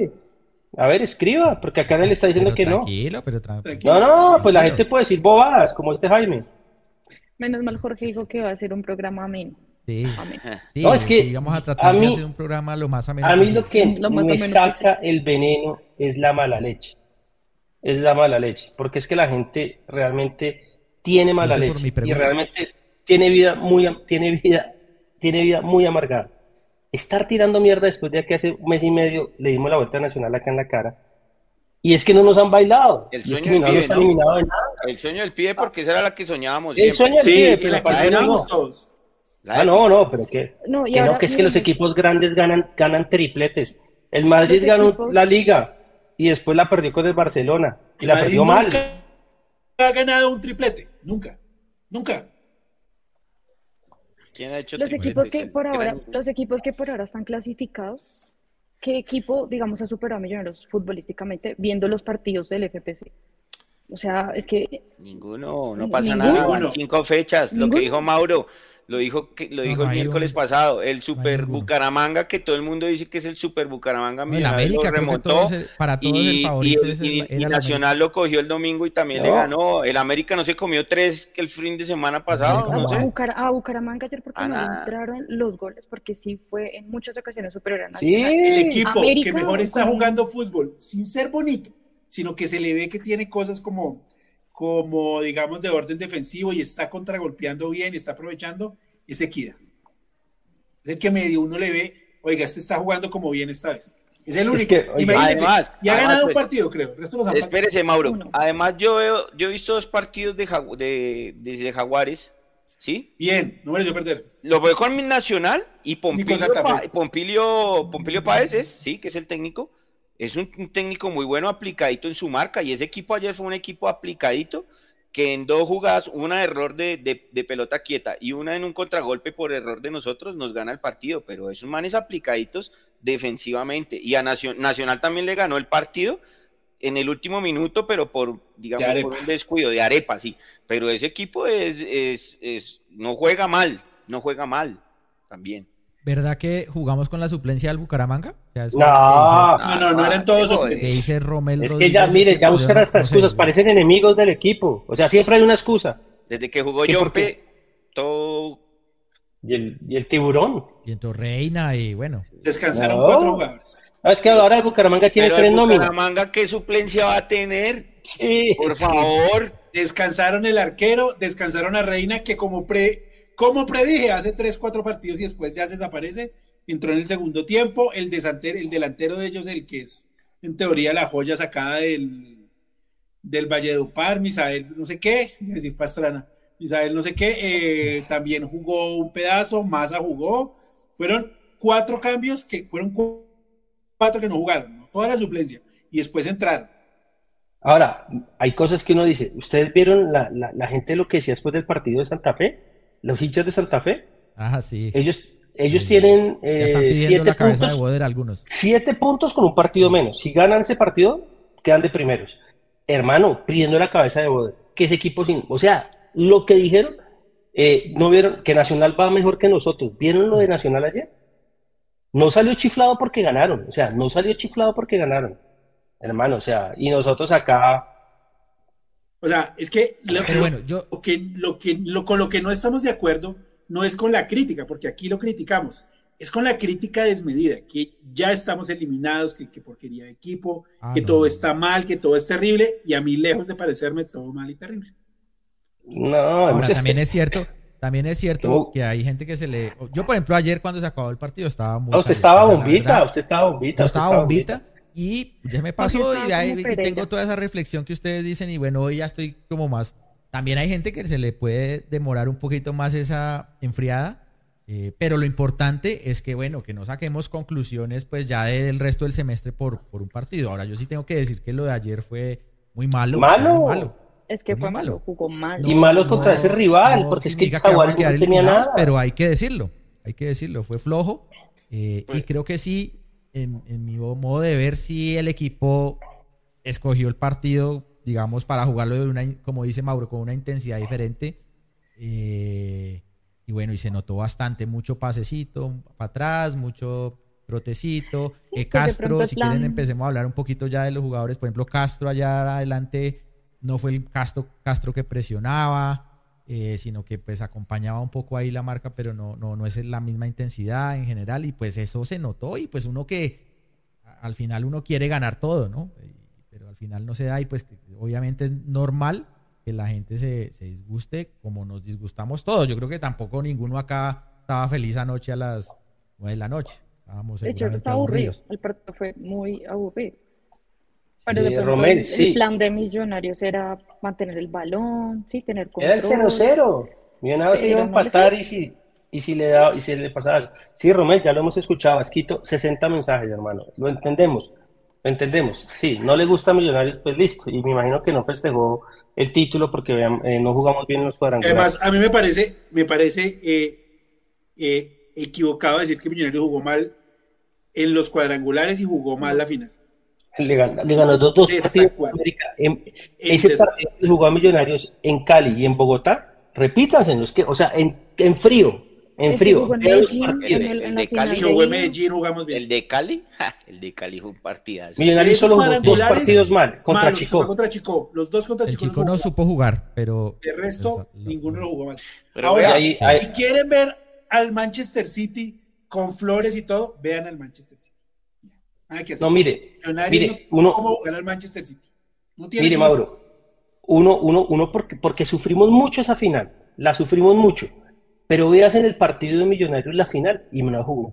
A ver, escriba, porque acá nadie le está diciendo que tranquilo. No, pues la gente puede decir bobadas, como Jaime. Menos mal Jorge dijo que va a ser un programa ameno. Sí. No, es que íbamos a tratar de hacer un programa lo más ameno. A mí lo que me saca el veneno es la mala leche. Es la mala leche, porque es que la gente realmente tiene mala leche y realmente tiene vida muy amargada. Estar tirando mierda después de que hace un mes y medio le dimos la vuelta nacional acá en la cara. Y es que no nos han bailado. El sueño del pibe, no nos han eliminado de nada. El sueño del pibe, porque esa era la que soñábamos. El sueño del pibe, pero la que soñábamos todos. No, pero que es que los equipos grandes ganan tripletes. El Madrid ganó la Liga y después la perdió con el Barcelona. Y la perdió mal. Nunca ha ganado un triplete. Nunca. ¿Quién ha hecho los equipos que por ahora están clasificados, ¿qué equipo, digamos, ha superado a Millonarios futbolísticamente viendo los partidos del FPC? O sea, es que ninguno, no pasa nada. 5 fechas, lo que dijo Mauro. Lo dijo el miércoles pasado, el Super Bucaramanga, que todo el mundo dice que es el Super Bucaramanga, el América lo remontó, para todos el favorito y Nacional lo cogió el domingo y también le ganó. El América no se comió 3 que el fin de semana pasado. A Bucaramanga ayer porque no entraron los goles, porque sí fue en muchas ocasiones superior a Nacional. El equipo que mejor está jugando fútbol, sin ser bonito, sino que se le ve que tiene cosas como digamos de orden defensivo y está contragolpeando bien y está aprovechando, es Equidad. Es el que medio uno le ve, oiga, este está jugando como bien esta vez. Es el único. Imagínense, y ha ganado un partido, creo. El resto los han espérese, Mauro. Además, yo he visto 2 partidos de Jaguares, ¿sí? Bien, no me lo dio perder. Lo veo con mi Nacional y Pompilio Páez, sí, que es el técnico. Es un técnico muy bueno, aplicadito en su marca, y ese equipo ayer fue un equipo aplicadito, que en 2 jugadas, una de error de pelota quieta y una en un contragolpe por error de nosotros, nos gana el partido, pero esos manes aplicaditos defensivamente, y a Nacional también le ganó el partido en el último minuto, pero por un descuido de Arepa, sí, pero ese equipo no juega mal también. ¿Verdad que jugamos con la suplencia del Bucaramanga? O sea, no eran todos suplentes. Dice Romel es que ya buscan hasta excusas, parecen enemigos del equipo. O sea, siempre hay una excusa. Desde que jugó Yompe, todo... Y el Tiburón. Y en Torreina, y bueno. Descansaron 4 jugadores. Es que ahora el Bucaramanga tiene 3 nóminas. ¿Bucaramanga qué suplencia va a tener? Sí. Por favor. Descansaron el arquero, descansaron a Reina, que como predije hace 3-4 partidos y después ya se desaparece, entró en el segundo tiempo, el delantero de ellos, el que es en teoría la joya sacada del Valledupar, Misael, no sé qué, es decir, Pastrana, Misael no sé qué, también jugó un pedazo, Massa jugó, fueron 4 cambios que fueron 4 que no jugaron, ¿no? Toda la suplencia, y después entraron. Ahora, hay cosas que uno dice, ¿ustedes vieron la gente lo que decía después del partido de Santa Fe? Los hinchas de Santa Fe, Ajá, sí. ellos tienen Ya están pidiendo 7 la cabeza de puntos, Boder algunos. 7 puntos con un partido menos. Si ganan ese partido, quedan de primeros. Hermano, pidiendo la cabeza de Boder, que ese equipo sin, o sea, lo que dijeron, no vieron que Nacional va mejor que nosotros. ¿Vieron lo de Nacional ayer? No salió chiflado porque ganaron, o sea, no salió chiflado porque ganaron, hermano, o sea, y nosotros acá, O sea, es que Pero bueno, con lo que no estamos de acuerdo no es con la crítica, porque aquí lo criticamos, es con la crítica desmedida, que ya estamos eliminados, que porquería de equipo, que no, todo no. está mal, que todo es terrible, y a mí lejos de parecerme todo mal y terrible. no, Ahora, hemos también es cierto que hay gente que se le... Yo, por ejemplo, ayer cuando se acabó el partido estaba muy usted caliente. estaba O sea, la bombita, verdad, usted estaba bombita, yo usted estaba estaba bombita bombita. y ya me No, yo pasó estaba y, como y tengo Pereira. toda esa reflexión que ustedes dicen y bueno, hoy ya estoy como más... También hay gente que se le puede demorar un poquito más esa enfriada, pero lo importante es que, bueno, que no saquemos conclusiones pues ya del resto del semestre por un partido. Ahora, yo sí tengo que decir que lo de ayer fue muy malo. Fue muy Malo, malo. Es que Fue fue muy malo, malo. jugó mal. y No, malo contra ese rival, no porque es que significa que vamos a Jaguares quedar no tenía eliminados, nada. pero hay que decirlo, fue flojo. Y Pues, creo que sí, en mi modo de ver, sí el equipo escogió el partido, digamos, para jugarlo de como dice Mauro, con una intensidad diferente. Y bueno, y se notó bastante, mucho pasecito para atrás, mucho trotecito. Sí, pues de Castro, pronto el si quieren, plan, empecemos a hablar un poquito ya de los jugadores. Por ejemplo, Castro allá adelante no fue el Castro que presionaba, sino que pues acompañaba un poco ahí la marca, pero no es la misma intensidad en general. Y pues eso se notó. Y pues uno que al final uno quiere ganar todo, ¿no? Pero al final no se da y pues obviamente es normal que la gente se disguste como nos disgustamos todos. Yo creo que tampoco ninguno acá estaba feliz anoche a las 9 de la noche. Estábamos de hecho, seguramente está aburrido. aburridos. El partido fue muy aburrido. Pero de pronto Romel, el sí, plan de Millonarios era mantener el balón, sí, tener era el control, 0-0. Millonarios se iba a pero no le salió. empatar y si le pasaba eso. Sí, Romel, ya lo hemos escuchado, ha escrito 60 mensajes, hermano. Lo entendemos, lo entendemos. Sí, no le gusta a Millonarios, pues listo. Y me imagino que no festejó el título porque no jugamos bien en los Además, cuadrangulares. a mí me parece equivocado decir que Millonarios jugó mal en los cuadrangulares y jugó mal la final. Le ganó dos partidos en Desacuerdo. América. En Ese desacuerdo. partido que jugó a Millonarios en Cali y en Bogotá, repítanse, o sea, en El que frío, jugó en vean los Medellín partidos. en el la de Cali, final Que de jugó en ida, Medellín, jugamos bien. el de Cali, el de Cali fue un partidazo. De Millonarios esos solo jugó dos cuadrangulares partidos mal, contra malos, que fue Chico. contra Chico. Los dos contra El Chico no chico no jugó. supo jugar, pero... De resto, ninguno lo jugó mal. Pero Y Ahora, vea, ahí, si quieren ver al Manchester City con flores y todo, vean al Manchester City. Nada que hacer. no, mire, Millonarios no tiene uno, cómo jugar al Manchester City. No tiene mire, cómo. Mauro, uno porque sufrimos mucho esa final, la sufrimos mucho, pero veas en el partido de Millonarios la final y me jugó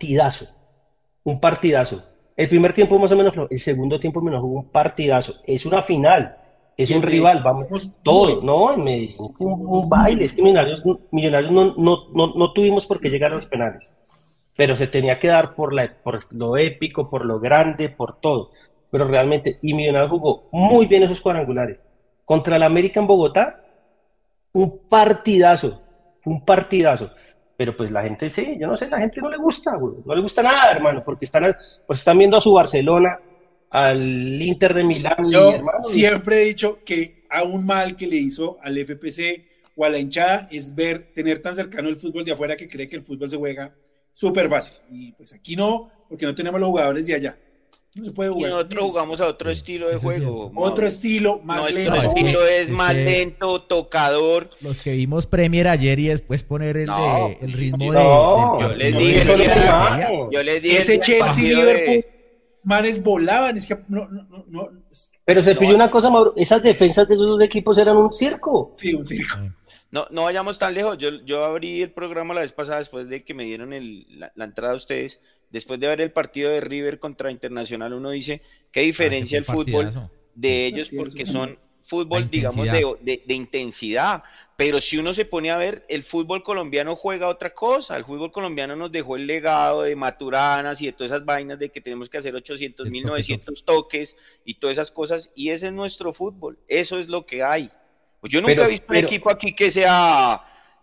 un partidazo. El primer tiempo más o menos, el segundo tiempo me jugó un partidazo. Es una final, es Y un en rival, Medellín vamos, jugamos todo, duro. ¿no? En Medellín fue un Jugamos baile, duro. es que Millonarios no tuvimos por qué llegar a los penales, pero se tenía que dar por lo épico, por lo grande, por todo. Pero realmente, y Millonarios jugó muy bien esos cuadrangulares. Contra el América en Bogotá, un partidazo. Pero pues la gente sí, yo no sé, la gente no le gusta, güey, no le gusta nada, hermano, porque pues están viendo a su Barcelona, al Inter de Milán y Yo hermano, siempre he dicho que a un mal que le hizo al FPC o a la hinchada es tener tan cercano el fútbol de afuera que cree que el fútbol se juega súper fácil. Y pues aquí no, porque no tenemos los jugadores de allá. No se puede y jugar. nosotros jugamos a otro estilo de Eso es juego, cierto. Mauro. Otro estilo, más Nuestro lento. No, es que- estilo es es más que- lento, tocador. Los que vimos Premier ayer y después poner No, el ritmo no, yo del les partido dije de eso que no la es era- portería. imagen. Yo les dije Ese que el Chelsea partido Liverpool, manes volaban. Es que no. Pero se No, pilló una cosa, Mauro, esas defensas de esos dos equipos eran un circo. Sí, un circo. no vayamos tan lejos. Yo abrí el programa la vez pasada después de que me dieron la entrada a ustedes. Después de ver el partido de River contra Internacional, uno dice qué diferencia ese el fue un fútbol partidazo. de ellos Partidazo. porque son fútbol, La digamos, intensidad. de intensidad. pero si uno se pone a ver, el fútbol colombiano juega otra cosa. El fútbol colombiano nos dejó el legado de Maturanas y de todas esas vainas de que tenemos que hacer 800.000, 900 toques y todas esas cosas, y ese es nuestro fútbol, eso es lo que hay. Pues yo nunca he visto un equipo aquí que sea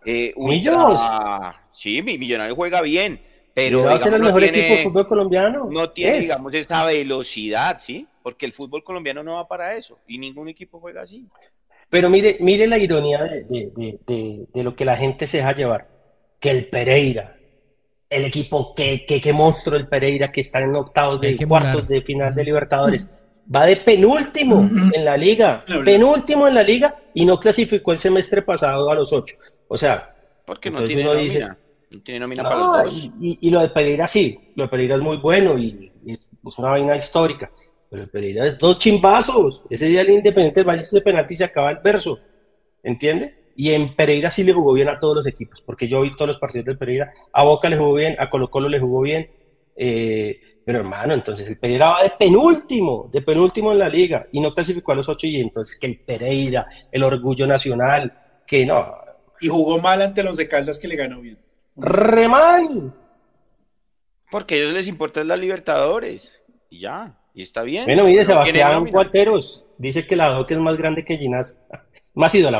sí, Millonario juega bien, pero va a ser el mejor equipo de fútbol colombiano. No tiene, digamos, esa velocidad, ¿sí? Porque el fútbol colombiano no va para eso y ningún equipo juega así. Pero mire la ironía de lo que la gente se deja llevar. Que el Pereira, el equipo, que monstruo el Pereira, que está en octavos de cuartos de final de Libertadores, va de penúltimo en la liga, y no clasificó el semestre pasado a los 8. O sea, porque no tiene nómina. No tiene nómina para los dos. Y lo de Pereira sí, lo de Pereira es muy bueno y es una vaina histórica. Pero el Pereira es 2 chimbazos. Ese día el Independiente del Valle de penalti y se acaba el verso. ¿Entiende? Y en Pereira sí le jugó bien a todos los equipos, porque yo vi todos los partidos del Pereira. A Boca le jugó bien, a Colo-Colo le jugó bien. Pero hermano, entonces el Pereira va de penúltimo en la liga y no clasificó a los 8. Y entonces que el Pereira, el orgullo nacional, que no. Y jugó mal ante los de Caldas, que le ganó bien. ¡Re mal! Porque a ellos les importa la Libertadores. Y ya. Y está bien. Bueno, mire, Sebastián Gualteros dice que la DOC es más grande que Ginás. Más ídola.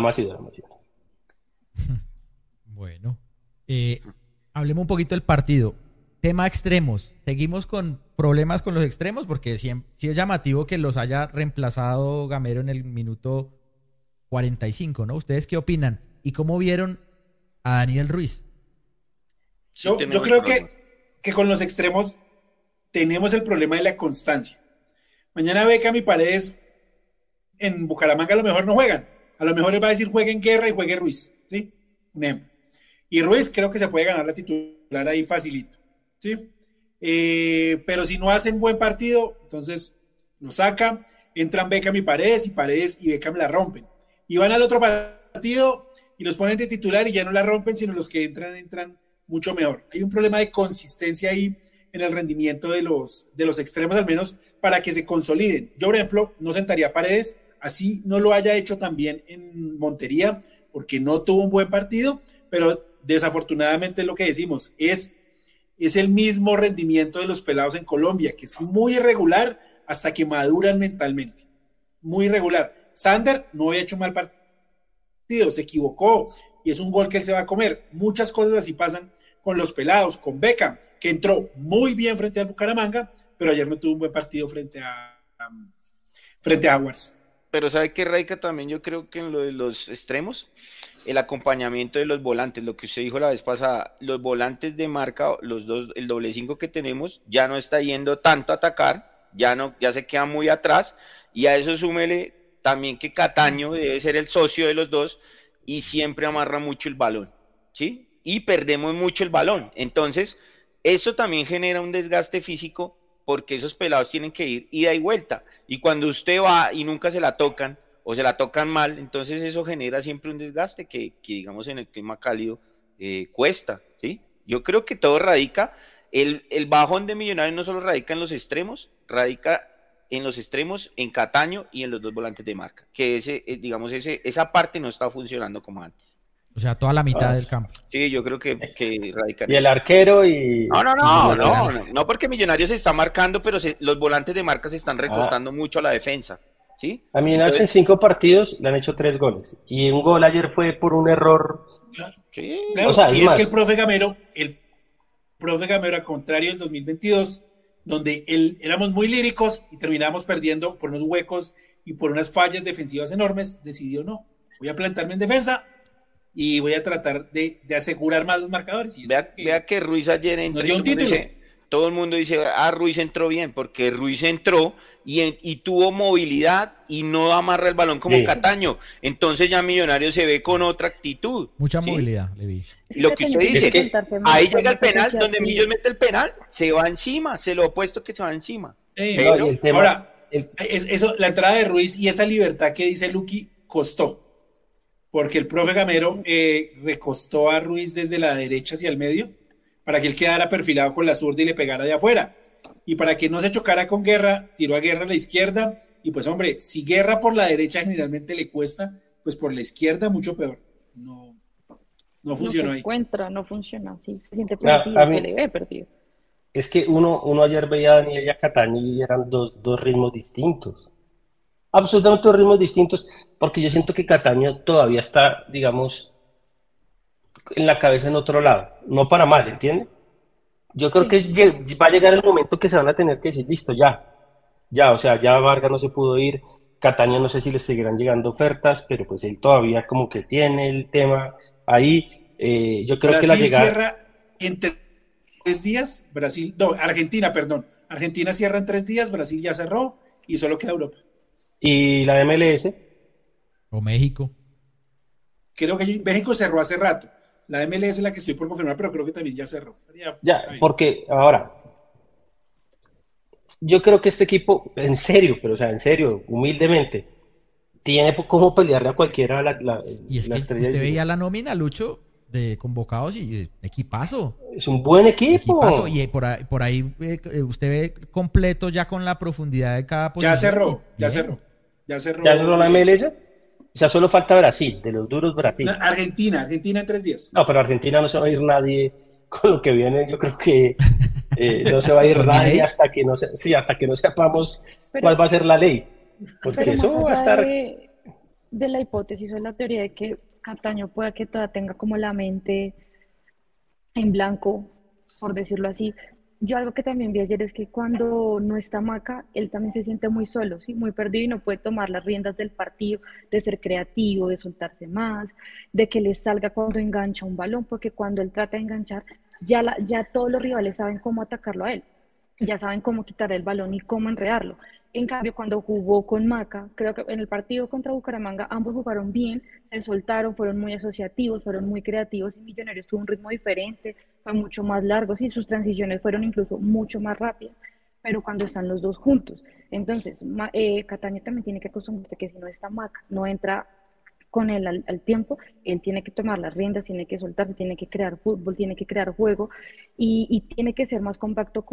Bueno, hablemos un poquito del partido. Tema extremos. Seguimos con problemas con los extremos porque sí es llamativo que los haya reemplazado Gamero en el minuto 45, ¿no? ¿Ustedes qué opinan? ¿Y cómo vieron a Daniel Ruiz? Yo creo que con los extremos tenemos el problema de la constancia. Mañana Beckham y Paredes en Bucaramanga a lo mejor no juegan. A lo mejor él va a decir jueguen Guerra y juegue Ruiz, ¿sí? Un ejemplo. Y Ruiz creo que se puede ganar la titular ahí facilito, ¿sí? Pero si no hacen buen partido, entonces lo saca, entran Beckham y Paredes y Beckham la rompen. Y van al otro partido y los ponen de titular y ya no la rompen, sino los que entran mucho mejor. Hay un problema de consistencia ahí en el rendimiento de los extremos, al menos para que se consoliden. Yo, por ejemplo, no sentaría a Paredes, así no lo haya hecho también en Montería, porque no tuvo un buen partido, pero desafortunadamente lo que decimos es el mismo rendimiento de los pelados en Colombia, que es muy irregular hasta que maduran mentalmente. Muy irregular. Sander no había hecho mal partido, se equivocó, y es un gol que él se va a comer. Muchas cosas así pasan con los pelados, con Beckham, que entró muy bien frente al Bucaramanga, pero ayer no tuvo un buen partido frente a Jaguares. Pero ¿sabe qué radica también? Yo creo que en lo de los extremos, el acompañamiento de los volantes, lo que usted dijo la vez pasada, los volantes de marca, los dos, el doble 5 que tenemos, ya no está yendo tanto a atacar, ya se queda muy atrás, y a eso súmele también que Cataño debe ser el socio de los dos, y siempre amarra mucho el balón, ¿sí? Y perdemos mucho el balón, entonces eso también genera un desgaste físico porque esos pelados tienen que ir ida y vuelta, y cuando usted va y nunca se la tocan o se la tocan mal, entonces eso genera siempre un desgaste que digamos en el clima cálido cuesta, ¿sí? Yo creo que todo radica, el bajón de Millonarios no solo radica en los extremos, radica en los extremos, en Cataño y en los dos volantes de marca, que esa parte no está funcionando como antes. O sea, toda la mitad del campo. Sí, yo creo que radica en y el arquero y... No, porque Millonarios se está marcando, pero los volantes de marca se están recostando mucho a la defensa, ¿sí? A Millonarios en 5 partidos le han hecho 3 goles, y un gol ayer fue por un error. Sí. Claro, o sea, y es que el profe Gamero, al contrario del 2022, donde éramos muy líricos y terminábamos perdiendo por unos huecos y por unas fallas defensivas enormes, decidió no, voy a plantarme en defensa y voy a tratar de asegurar más los marcadores. Y vea que Ruiz ayer entró, dio un título. Todo el mundo dice, Ruiz entró bien, porque Ruiz entró y tuvo movilidad y no amarra el balón como Cataño. Entonces ya Millonarios se ve con otra actitud. Mucha movilidad, le vi. Y lo que usted dice, es que ahí llega el penal, donde Millos mete el penal, se va encima, se lo opuesto que se va encima. Pero, ahora, la entrada de Ruiz y esa libertad que dice Luqui costó. Porque el profe Gamero recostó a Ruiz desde la derecha hacia el medio para que él quedara perfilado con la zurda y le pegara de afuera. Y para que no se chocara con Guerra, tiró a Guerra a la izquierda. Y pues, hombre, si Guerra por la derecha generalmente le cuesta, pues por la izquierda mucho peor. no No se funcionó ahí. encuentra, no funciona, sí, se siente A, perdido, a se mí, le ve perdido. es que uno ayer veía a Daniel y a Cataño y eran dos ritmos distintos. Absolutamente dos ritmos distintos, porque yo siento que Cataño todavía está, digamos, en la cabeza en otro lado. No para mal, ¿entiendes? Yo creo Sí, que va a llegar el momento que se van a tener que decir, listo, ya, ya, o sea, ya Vargas no se pudo ir, Cataño no sé si le seguirán llegando ofertas, pero pues él todavía como que tiene el tema ahí. Yo creo que la Brasil llegada, cierra en 3 días, Brasil, no, Argentina, perdón. Argentina cierra en 3 días, Brasil ya cerró y solo queda Europa. y la MLS, O México. Creo que México cerró hace rato. La MLS es la que estoy por confirmar, pero creo que también ya cerró. ya, Ahí. porque ahora, yo creo que este equipo, en serio, pero o sea, en serio, humildemente, tiene cómo pelearle a cualquiera Y es la que estrella. usted veía la nómina, Lucho, de convocados y equipazo. Es un buen Equipazo. equipo. Y por ahí usted ve completo ya con la profundidad de cada Ya posición. cerró, ya Bien. cerró. Ya ¿Ya cerró la cerró MLS? O sea, solo falta Brasil, de los duros Brasil. Argentina en 3 días. No, pero Argentina no se va a ir nadie con lo que viene. Yo creo que no se va a ir Con mi nadie ley. hasta que no sí, hasta que no sepamos pero, cuál va a ser la ley. Porque pero más eso va a allá estar. de la hipótesis o la teoría de que Cataño pueda que todavía tenga como la mente en blanco, por decirlo así. Yo algo que también vi ayer es que cuando no está Maca, él también se siente muy solo, ¿sí? Muy perdido y no puede tomar las riendas del partido, de ser creativo, de soltarse más, de que le salga cuando engancha un balón, porque cuando él trata de enganchar, ya todos los rivales saben cómo atacarlo a él, ya saben cómo quitarle el balón y cómo enredarlo. En cambio, cuando jugó con Maca, creo que en el partido contra Bucaramanga ambos jugaron bien, se soltaron, fueron muy asociativos, fueron muy creativos y Millonarios tuvo un ritmo diferente, fue mucho más largo, y sus transiciones fueron incluso mucho más rápidas, pero cuando están los dos juntos. Entonces, Cataño también tiene que acostumbrarse que si no está Maca, no entra con él al tiempo, él tiene que tomar las riendas, tiene que soltarse, tiene que crear fútbol, tiene que crear juego y tiene que ser más compacto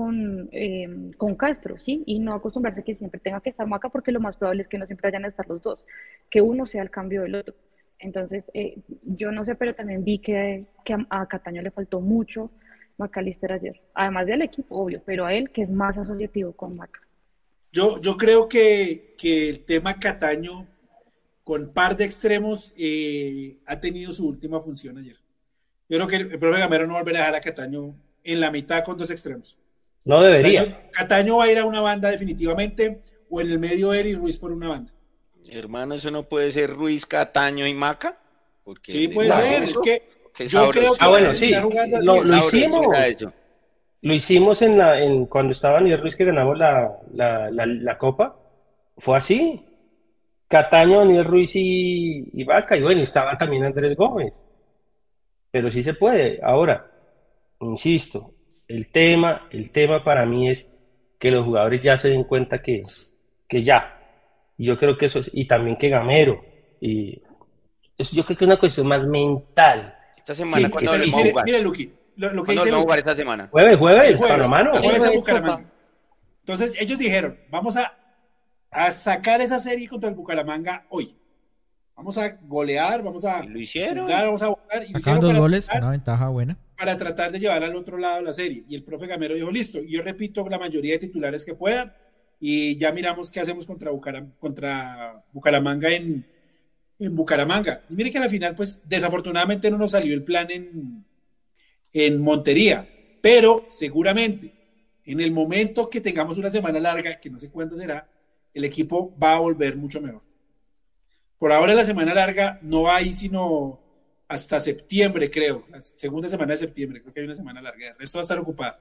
con Castro, ¿sí? Y no acostumbrarse que siempre tenga que estar Maca porque lo más probable es que no siempre vayan a estar los dos, que uno sea el cambio del otro. Entonces, yo no sé, pero también vi que a Cataño le faltó mucho McAllister ayer, además del equipo, obvio, pero a él que es más asociativo con Maca. Yo creo que el tema Cataño con par de extremos ha tenido su última función ayer. Yo creo que el profe Gamero no volverá a dejar a Cataño en la mitad con dos extremos. No debería. Cataño va a ir a una banda definitivamente o en el medio él y Ruiz por una banda. Hermano, eso no puede ser Ruiz, Cataño y Maca. Porque Sí, puede No. ser. Es que qué yo creo que van a Bueno, sí. terminar jugando así. Lo sabroso era hicimos. eso. Lo hicimos cuando estaba Daniel Ruiz que ganamos la Copa. Fue así. Cataño, Daniel Ruiz y Vaca. Y bueno, estaba también Andrés Gómez. Pero sí se puede. Ahora, insisto, el tema para mí es que los jugadores ya se den cuenta que ya. Y yo creo que eso es, y también que Gamero. Y eso yo creo que es una cuestión más mental. Esta Sí, semana, ¿cuándo pero volvemos a mire, jugar? mire Luqui, lo que ¿Cuándo dice volvemos a jugar Luqui. esta semana? Jueves, El jueves, mano. el El jueves en jueves Bucaramanga. Copa. Entonces ellos dijeron, vamos a sacar esa serie contra el Bucaramanga hoy. Vamos a golear, vamos a Y lo hicieron. jugar, vamos a jugar. Y lo Sacaban hicieron 2 goles, una ventaja buena. para tratar de llevar al otro lado la serie. Y el profe Gamero dijo, listo, yo repito la mayoría de titulares que pueda y ya miramos qué hacemos contra Bucaramanga en Bucaramanga. Y mire que al final, pues desafortunadamente no nos salió el plan en Montería, pero seguramente en el momento que tengamos una semana larga, que no sé cuándo será, el equipo va a volver mucho mejor. Por ahora la semana larga no hay sino hasta septiembre, creo, la segunda semana de septiembre, creo que hay una semana larga, el resto va a estar ocupada.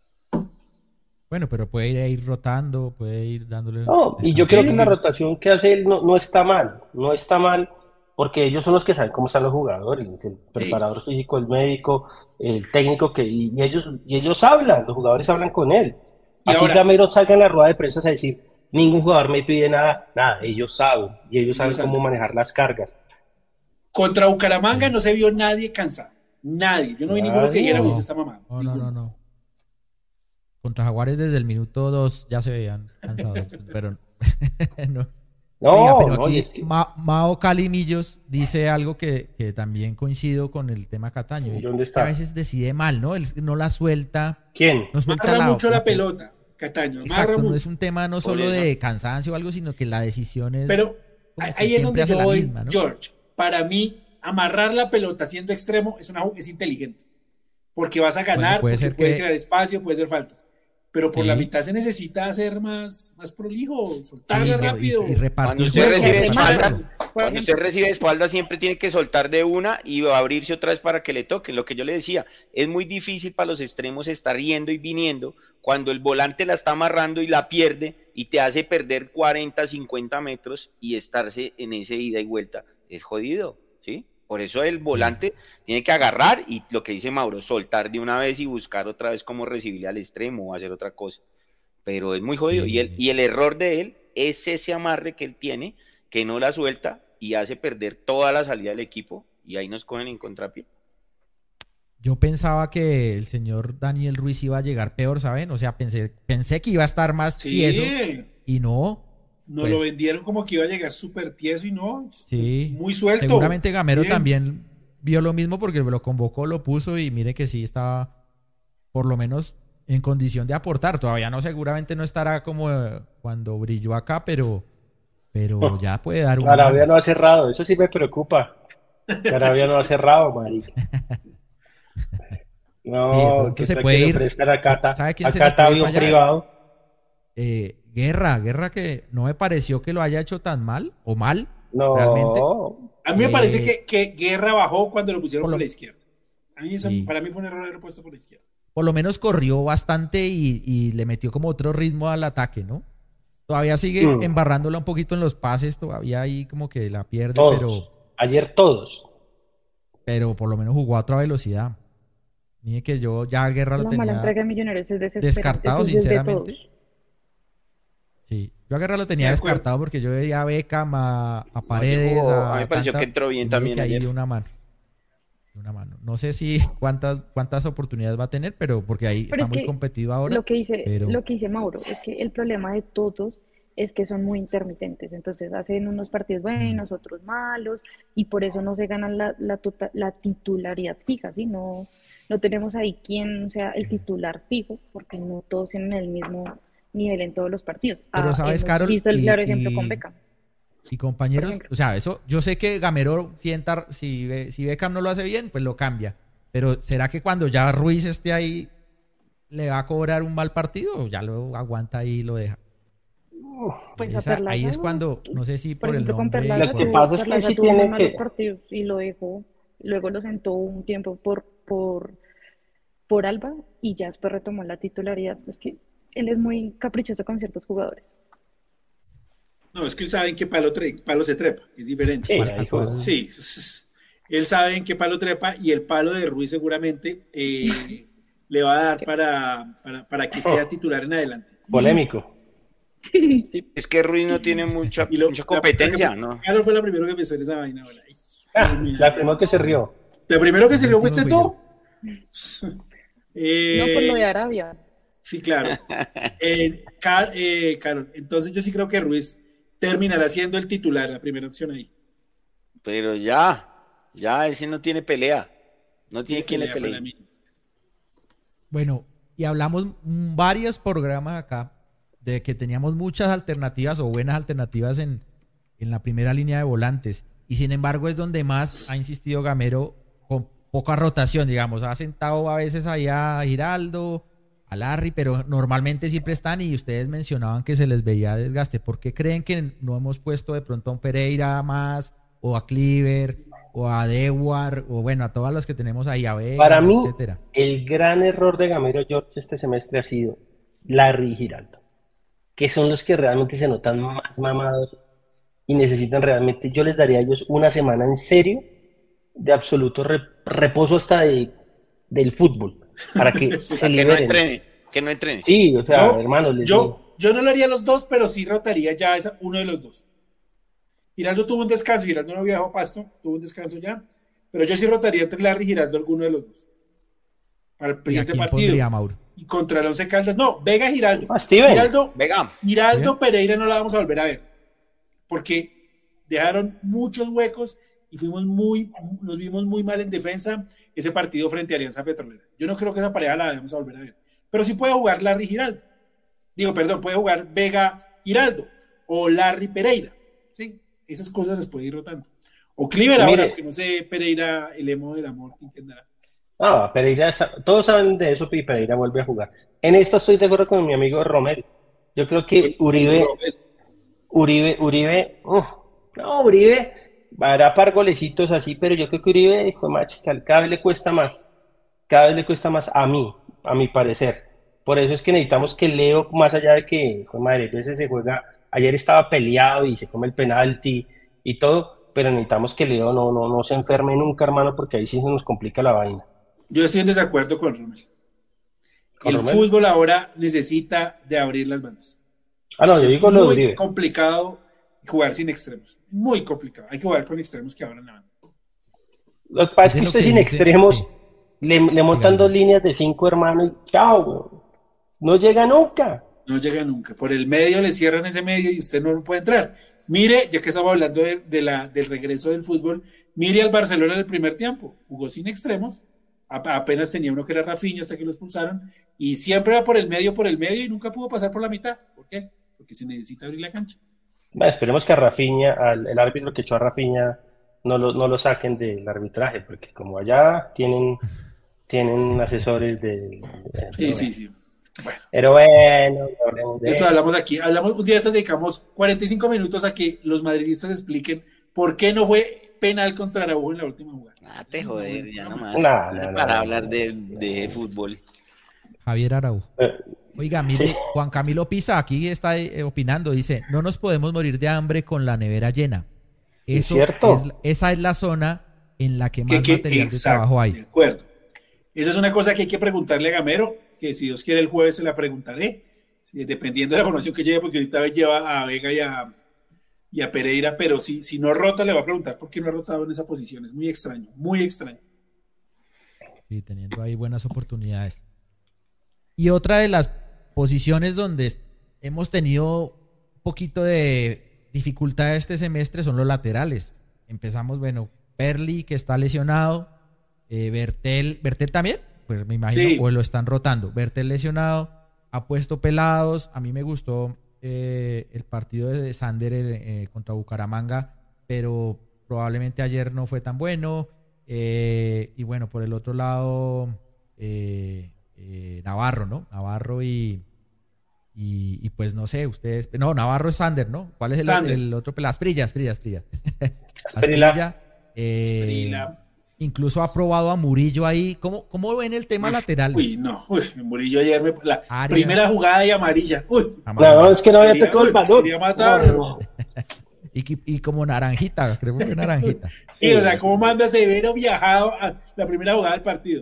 Bueno, pero puede ir rotando, puede ir dándole No, y yo creo que la descansos. rotación que hace él no está mal, no está mal, porque ellos son los que saben cómo están los jugadores, el Sí. preparador físico, el médico, el técnico, y ellos hablan, los jugadores hablan con él. Y Así ahora, Gamero salga en la rueda de prensa a decir, ningún jugador me pide nada, nada, ellos saben, y ellos saben ellos cómo saben. manejar las cargas. Contra Bucaramanga no se vio nadie cansado. Nadie. Yo no vi ninguno que dijera, uy, se No, está mamado. no, no, Ninguno. no. Contra Jaguares desde el minuto 2 ya se veían cansados, pero no. Oiga, pero No, no, y aquí es que Mao Calimillos dice algo que también coincido con el tema Cataño. ¿y Y dónde es que a está? veces decide mal, ¿no? Él no la suelta, ¿Quién? no suelta Amarra mucho la pelota. pelota, Cataño, amarra Exacto, no es mucho. un tema no Por solo eso. de cansancio o algo, sino que la decisión es Pero como que ahí es siempre donde hace yo la voy, misma, ¿no? George. Para mí, amarrar la pelota siendo extremo es inteligente. Porque vas a Bueno, ganar, puede porque ser puedes que crear espacio, puedes hacer faltas. Pero por la sí, mitad se necesita ser más prolijo, sí, soltarle no, y rápido. Cuando repartir usted juego, Que recibe repartir remata, espalda, juego. por cuando usted ejemplo. recibe espalda siempre tiene que soltar de una y abrirse otra vez para que le toquen. Lo que yo le decía, es muy difícil para los extremos estar yendo y viniendo cuando el volante la está amarrando y la pierde y te hace perder 40, 50 metros y estarse en ese ida y vuelta. Es jodido, ¿sí? Por eso el Sí, volante tiene que agarrar y lo que dice Mauro, soltar de una vez y buscar otra vez cómo recibirle al extremo o hacer otra cosa. Pero es muy jodido. sí, sí. Y el error de él es ese amarre que él tiene, que no la suelta y hace perder toda la salida del equipo y ahí nos cogen en contrapié. Yo pensaba que el señor Daniel Ruiz iba a llegar peor, ¿saben? O sea, pensé que iba a estar más tieso Sí, y no. nos lo Pues vendieron como que iba a llegar súper tieso y no, sí, muy suelto. seguramente Gamero Bien. también vio lo mismo porque lo convocó, lo puso y mire que sí estaba por lo menos en condición de aportar. Todavía no, seguramente no estará como cuando brilló acá, pero ya puede dar una Arabia mano. no ha cerrado, eso sí me preocupa. Arabia no ha cerrado, marica. Sí, de No, pronto ¿qué se tal puede que le ir. ofrezcan a Cata? ¿Sabe quién A se nos Cata puede ir avión para allá? privado. Guerra que no me pareció que lo haya hecho tan mal o mal realmente. No, A mí me parece Eh, que Guerra bajó cuando lo pusieron por por la lo, izquierda. A mí eso, sí. para mí fue un error haberlo puesto por la izquierda. Por lo menos corrió bastante y le metió como otro ritmo al ataque, ¿no? Todavía sigue mm, embarrándola un poquito en los pases, todavía ahí como que la pierde, todos. Ayer todos. pero por lo menos jugó a otra velocidad. Mire que yo ya a Guerra lo La mala tenía entrega de Millonarios es desesperante, descartado, eso es desde sinceramente. todos. Sí, yo a Guerra lo Sí, tenía de acuerdo. descartado porque yo veía a Beckham, a No, ayer Paredes, jugó, a mí me a pareció que tanta, entró y bien mire también que ahí ayer. una mano. Una mano. No sé si cuántas oportunidades va a tener, pero porque ahí Pero está es muy que competido ahora, pero lo que dice Mauro, es que el problema de todos es que son muy intermitentes. Entonces hacen unos partidos mm, buenos, otros malos, y por eso no se ganan la titularidad fija, ¿sí? No, no tenemos ahí quien sea el titular fijo, porque no todos tienen el mismo nivel en todos los partidos. pero Ah, sabes, hemos Carol, visto el claro ejemplo con Beckham, y por compañeros, ejemplo. o sea, eso, yo sé que Gamero sienta, si Beckham no lo hace bien, pues lo cambia. Pero ¿será que cuando ya Ruiz esté ahí le va a cobrar un mal partido o ya lo aguanta ahí y lo deja? Pues a Ahí Perlaza, es cuando, no sé si por por el ejemplo, con nombre, Lo Perlaza que por, tuvo, pasa es que Perlaza sí tuvo muy tiene malos que, partidos y lo dejó, luego lo sentó un tiempo por Alba y ya después retomó la titularidad. Es que él es muy caprichoso con ciertos jugadores. No, es que él sabe en qué palo se trepa, es diferente. sí, a ahí jugó. cuál, Sí, él sabe en qué palo trepa y el palo de Ruiz seguramente le va a dar para que sea titular en adelante. Polémico. Sí. Es que Ruiz no tiene mucha, Y mucha competencia, ¿no? Carlos fue la primera que pensó en esa vaina. Ahora. La primera que se rió. ¿La primero que se dio último fuiste fui tú? yo. No por lo de Arabia. Sí, claro. Carol, entonces yo sí creo que Ruiz terminará siendo el titular, la primera opción ahí. Pero ya, ese no tiene pelea. No tiene Tiene quien le pelea para pelee. mí. Bueno, y hablamos varios programas acá de que teníamos muchas alternativas o buenas alternativas en la primera línea de volantes. Y sin embargo es donde más ha insistido Gamero con poca rotación, digamos. Ha sentado a veces ahí a Giraldo, a Larry, pero normalmente siempre están y ustedes mencionaban que se les veía desgaste. ¿Por qué creen que no hemos puesto de pronto a un Pereira más o a Cliver o a Dewar o bueno, a todas las que tenemos ahí, a Para Vega, mí, etcétera? el gran error de Gamero George este semestre ha sido Larry y Giraldo, que son los que realmente se notan más mamados y necesitan realmente, yo les daría a ellos una semana en serio de absoluto reposo hasta del fútbol, para que O se sea, que no liberen. entrene, que no entrene. Sí, o sea, Yo, hermano, les digo. yo no lo haría los dos, pero sí rotaría ya uno de los dos. Giraldo tuvo un descanso, Giraldo no viajó a Pasto, tuvo un descanso ya, pero yo sí rotaría entre Larry y Giraldo alguno de los dos para el ¿Y a siguiente quién partido. pondría, Mauro? Y contra el Once Caldas, no, Vega Giraldo. Ah, Steven. Giraldo, Venga, Giraldo Bien. Pereira no la vamos a volver a ver. porque dejaron muchos huecos y nos vimos muy mal en defensa ese partido frente a Alianza Petrolera. Yo no creo que esa pareja la debemos a volver a ver, pero sí puede jugar Larry Giraldo. Puede jugar Vega Giraldo o Larry Pereira. Sí, esas cosas las puede ir rotando. O Cliver ahora, que no sé, Pereira, el emo del amor, ¿quién dará? Pereira, todos saben de eso y Pereira vuelve a jugar. En esto estoy de acuerdo con mi amigo Romero. Yo creo que Uribe hará par golecitos así, pero yo creo que Uribe, hijo de machica, cada vez le cuesta más a mi parecer. Por eso es que necesitamos que Leo, más allá de que, hijo de madre, a veces se juega, ayer estaba peleado y se come el penalti y todo, pero necesitamos que Leo no se enferme nunca, hermano, porque ahí sí se nos complica la vaina. Yo estoy en desacuerdo con Rommel. El fútbol ahora necesita de abrir las bandas. Yo digo lo de Uribe. Es muy complicado jugar sin extremos. Muy complicado. Hay que jugar con extremos que abran la banda. Lo que pasa es que usted sin extremos le montan 2 líneas de 5, hermano, y chao, no llega nunca. No llega nunca. Por el medio le cierran ese medio y usted no puede entrar. Mire, ya que estamos hablando del regreso del fútbol, mire al Barcelona en el primer tiempo. Jugó sin extremos. Apenas tenía uno que era Rafinha hasta que lo expulsaron. Y siempre va por el medio y nunca pudo pasar por la mitad. ¿Por qué? Porque se necesita abrir la cancha. Esperemos que a Rafinha, el árbitro que echó a Rafinha, no lo saquen del arbitraje, porque como allá tienen asesores Sí. Bueno. Pero bueno, hablemos de eso. Hablamos aquí. Un día dedicamos 45 minutos a que los madridistas expliquen por qué no fue penal contra Araujo en la última jugada. Te joder, ya nomás. Para hablar de fútbol. Javier Araujo. Oiga, mire, sí. Juan Camilo Pisa aquí está opinando, dice, no nos podemos morir de hambre con la nevera llena. Eso ¿Es cierto? Esa es la zona en la que más material de trabajo hay. De acuerdo. Esa es una cosa que hay que preguntarle a Gamero, que si Dios quiere el jueves se la preguntaré, dependiendo de la información que lleve, porque ahorita lleva a Vega y a Pereira, pero si no rota le va a preguntar por qué no ha rotado en esa posición. Es muy extraño, muy extraño. Sí, teniendo ahí buenas oportunidades. Y otra de las posiciones donde hemos tenido un poquito de dificultad este semestre son los laterales. Empezamos, Perli, que está lesionado, Bertel también, pues me imagino, sí. O lo están rotando. Bertel lesionado, ha puesto pelados. A mí me gustó el partido de Sander contra Bucaramanga, pero probablemente ayer no fue tan bueno. Y bueno, por el otro lado, Navarro, ¿no? Navarro y pues no sé, ustedes... No, Navarro es Sander, ¿no? ¿Cuál es el otro pelado? Asprilla. Asprilla. Incluso ha probado a Murillo ahí. ¿Cómo ven el tema lateral? Murillo ayer primera jugada y amarilla. No, es que no había tocado el balón. Quería matar. No. Y como naranjita, creo que fue naranjita. Sí, o sea, ¿cómo manda Severo viajado a la primera jugada del partido?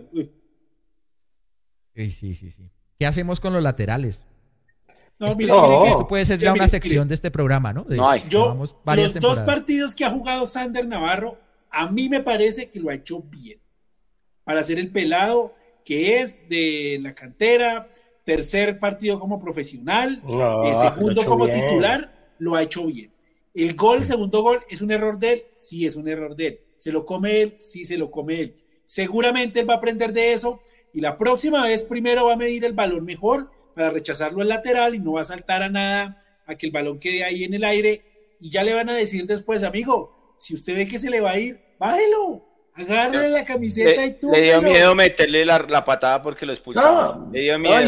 Sí. ¿Qué hacemos con los laterales? Mire, esto puede ser ya una sección de este programa, ¿no? Los 2 partidos que ha jugado Sander Navarro, a mí me parece que lo ha hecho bien. Para ser el pelado que es de la cantera, tercer partido como profesional, segundo como titular, lo ha hecho bien. El segundo gol, ¿es un error de él? Sí, es un error de él. ¿Se lo come él? Sí, se lo come él. Seguramente él va a aprender de eso y la próxima vez primero va a medir el balón mejor para rechazarlo al lateral y no va a saltar a nada, a que el balón quede ahí en el aire y ya le van a decir después, amigo, si usted ve que se le va a ir, bájelo, agárrele la camiseta y tú. Le dio miedo meterle la patada porque lo expulsaron. Le dio miedo. Y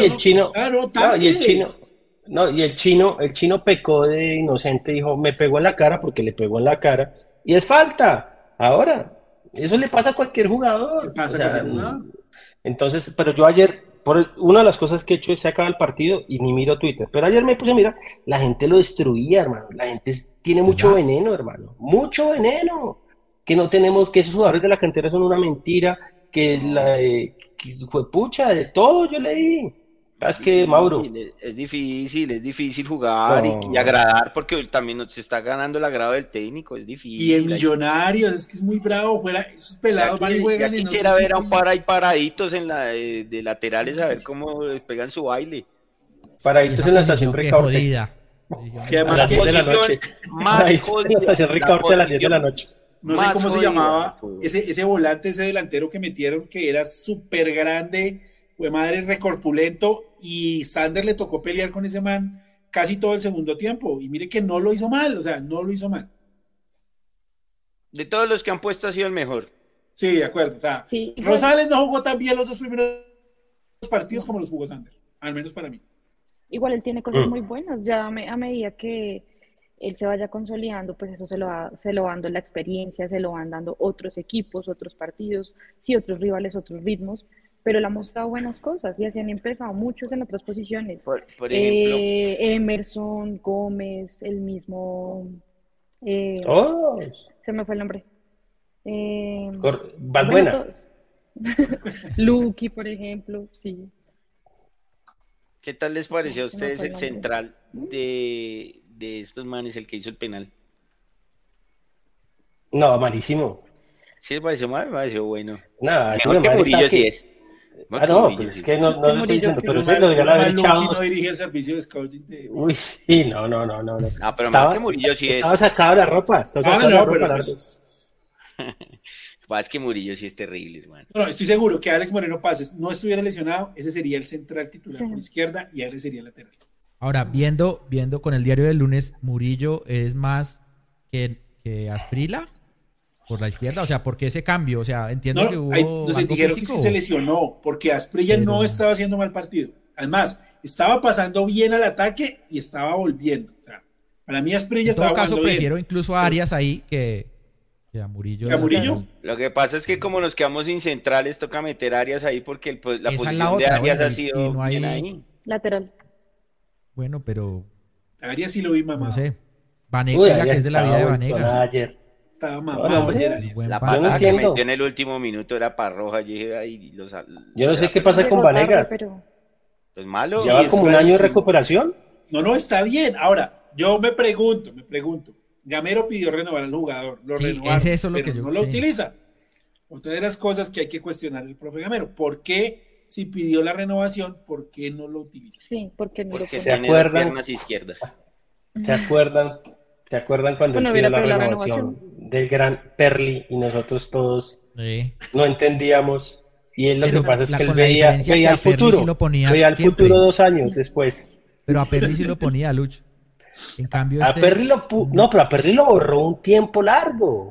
el chino pecó de inocente, dijo, me pegó en la cara porque le pegó en la cara y es falta. Ahora, eso le pasa a cualquier jugador. Entonces, pero yo ayer, una de las cosas que he hecho es se acaba el partido y ni miro Twitter, pero ayer me puse a mirar, la gente lo destruía, hermano, la gente tiene mucho veneno, hermano, mucho veneno, que no tenemos, que esos jugadores de la cantera son una mentira, que fue pucha, de todo yo leí. Es que, Mauro, es difícil jugar y agradar, porque también se está ganando el agrado del técnico, es difícil. Y en Millonarios, es que es muy bravo, esos pelados van y juegan. Yo quisiera ver a un par ahí paraditos de laterales, a ver cómo les pegan su baile. Paraditos en la estación Recauche. Posición Que A además las que 10 de la posición noche. más Ahí jodida, nos hacía la recorte a las 10 de la noche. no sé más cómo se jodida llamaba del fútbol. ese volante, ese delantero que metieron, que era súper grande, fue madre recorpulento, y Sander le tocó pelear con ese man casi todo el segundo tiempo. Y mire que no lo hizo mal, o sea, no lo hizo mal. De todos los que han puesto ha sido el mejor. Sí, de acuerdo. O sea, Sí, igual, Rosales no jugó tan bien los dos primeros partidos como los jugó Sander, al menos para mí. igual él tiene cosas Mm. muy buenas. Ya a medida que él se vaya consolidando, pues eso se lo va dando la experiencia, se lo van dando otros equipos, otros partidos, sí, otros rivales, otros ritmos, pero él ha mostrado buenas cosas y así han empezado muchos en otras posiciones. Por ejemplo, Emerson, Gómez, el mismo, eh, Todos. se me fue el nombre. Bueno, Valbuena. todos. Lucky, por ejemplo, sí, ¿qué tal les pareció a se me ustedes fue el el nombre. central de estos manes, el que hizo el penal? No, malísimo. ¿Sí les pareció mal? Me pareció bueno. Nada, ese Mejor que madre está Murillo sí que. es. Mejor Ah, que no, Murillo pues es sí. que no, Es no que lo estoy Murillo, diciendo, pero Menos ese lo mal, deberían menos haber mal Lucky echado. no dirige el servicio de scouting de... Uy, sí, no. Ah, pero mejor que Estaba, Murillo sí estaba es. sacado la ropa, estaba Ah, sacado la no, ropa, pero largo. pues... Es que Murillo sí es terrible, hermano. No, estoy seguro que Alex Moreno Paces no estuviera lesionado, ese sería el central titular sí. por izquierda y Ares sería el lateral. Ahora, viendo con el diario del lunes, Murillo es más que Asprila por la izquierda. O sea, ¿por qué ese cambio? O sea, entiendo No, que ahí hubo nos algo dijeron que es físico. que se lesionó, porque Asprilla Pero- no estaba haciendo mal partido. Además, estaba pasando bien al ataque y estaba volviendo. O sea, para mí Asprilla En todo estaba caso, jugando prefiero bien. incluso a Arias ahí que a Murillo. ¿Que a Murillo? lateral. Lo que pasa es que como nos quedamos sin centrales, toca meter Arias ahí porque pues, la Esa es la posición de otra, Arias bueno, ha y sido no bien hay. ahí. Lateral. Bueno, pero Arias sí lo vi mamado. no sé. Uy, Vanegas, que ayer es de la vida estaba de vuelto Vanegas. nada ayer. Estaba No, mamado hombre. ayer El Arias. buen La Yo no patada que entiendo. metió en el último minuto era para Roja. Yo dije, ay, Yo no sé qué pero pasa con Llegó tarde, Vanegas. pero pues malo. Sí, Lleva es como un año de rarísimo. recuperación. No, está bien. Ahora, yo me pregunto. Gamero pidió renovar al jugador, lo Sí, renovaron, es eso lo pero que yo- no lo sí. utiliza. Otra de las cosas que hay que cuestionar el profe Gamero. ¿Por qué, si pidió la renovación, por qué no lo utiliza? sí, porque no lo Porque ¿Se pone. tiene dos acuerdan? piernas izquierdas. ¿Se acuerdan? ¿Se acuerdan cuando él Bueno, pidió hubiera la pedido la renovación renovación. del gran Perli y nosotros todos Sí. no entendíamos? Y él lo Pero que pasa es que él con la veía, diferencia veía que el a Perry futuro, sí lo ponía veía el siempre. futuro 2 años después. Pero a Perry sí lo ponía, Luch. En cambio, A Perry no, pero a Perry lo borró un tiempo largo.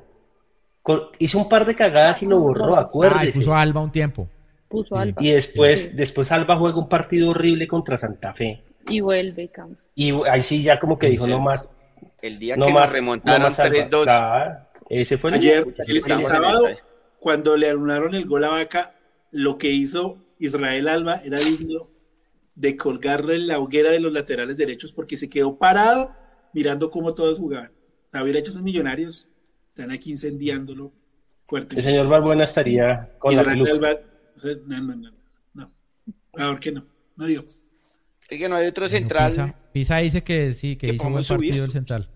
Hizo un par de cagadas y lo borró, Ah, y acuérdese. puso a Alba un tiempo. Puso Sí. Alba. Y después, Sí. después Alba juega un partido horrible contra Santa Fe. Y vuelve y cambia. Y ahí sí ya como que Uy, dijo, sí. no más, El día no que nos más, no remontaron más Alba. 3-2. Claro, ese fue el Ayer, día. Sí, el estamos en sábado, esa. cuando le anularon el gol a Vaca, lo que hizo Israel Alba era digno de colgarlo en la hoguera de los laterales derechos porque se quedó parado mirando cómo todos jugaban. O sea, hubiera hecho esos millonarios, están aquí incendiándolo fuerte. El señor Balbuena estaría con la Israel peluca. Alba, o sea, no. Ahora que no digo. Es que no hay otro Bueno, central. Pisa dice que sí, que que hizo buen podemos subir. partido el central.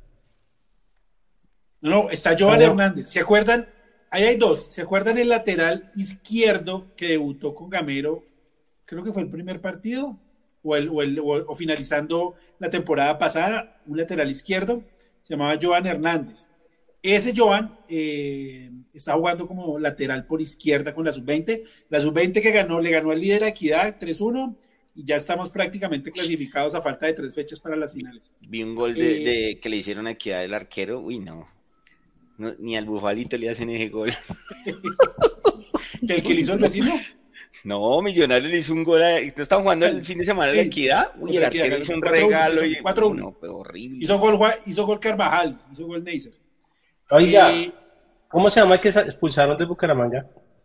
No, está Joan Pero- Hernández. ¿Se acuerdan? Ahí hay dos. ¿Se acuerdan el lateral izquierdo que debutó con Gamero? Creo que fue el primer partido o finalizando la temporada pasada, un lateral izquierdo. Se llamaba Joan Hernández. Ese Joan está jugando como lateral por izquierda con la sub-20. La sub-20 que le ganó al líder Equidad 3-1 y ya estamos prácticamente clasificados a falta de 3 fechas para las finales. Vi un gol que le hicieron aquí al arquero. Uy, no. Ni al Bufalito le hacen ese gol. ¿Que el que le hizo el vecino? No, Millonario le hizo un gol. ¿No estaban jugando el fin de semana Sí, de la Equidad? Uy, el contra Equidad, arquero hizo un 4-1, regalo. Y... 4-1. No, fue horrible. Hizo gol Carvajal, hizo gol Neisser. Oiga, Eh, ¿cómo se llama el que expulsaron de Bucaramanga?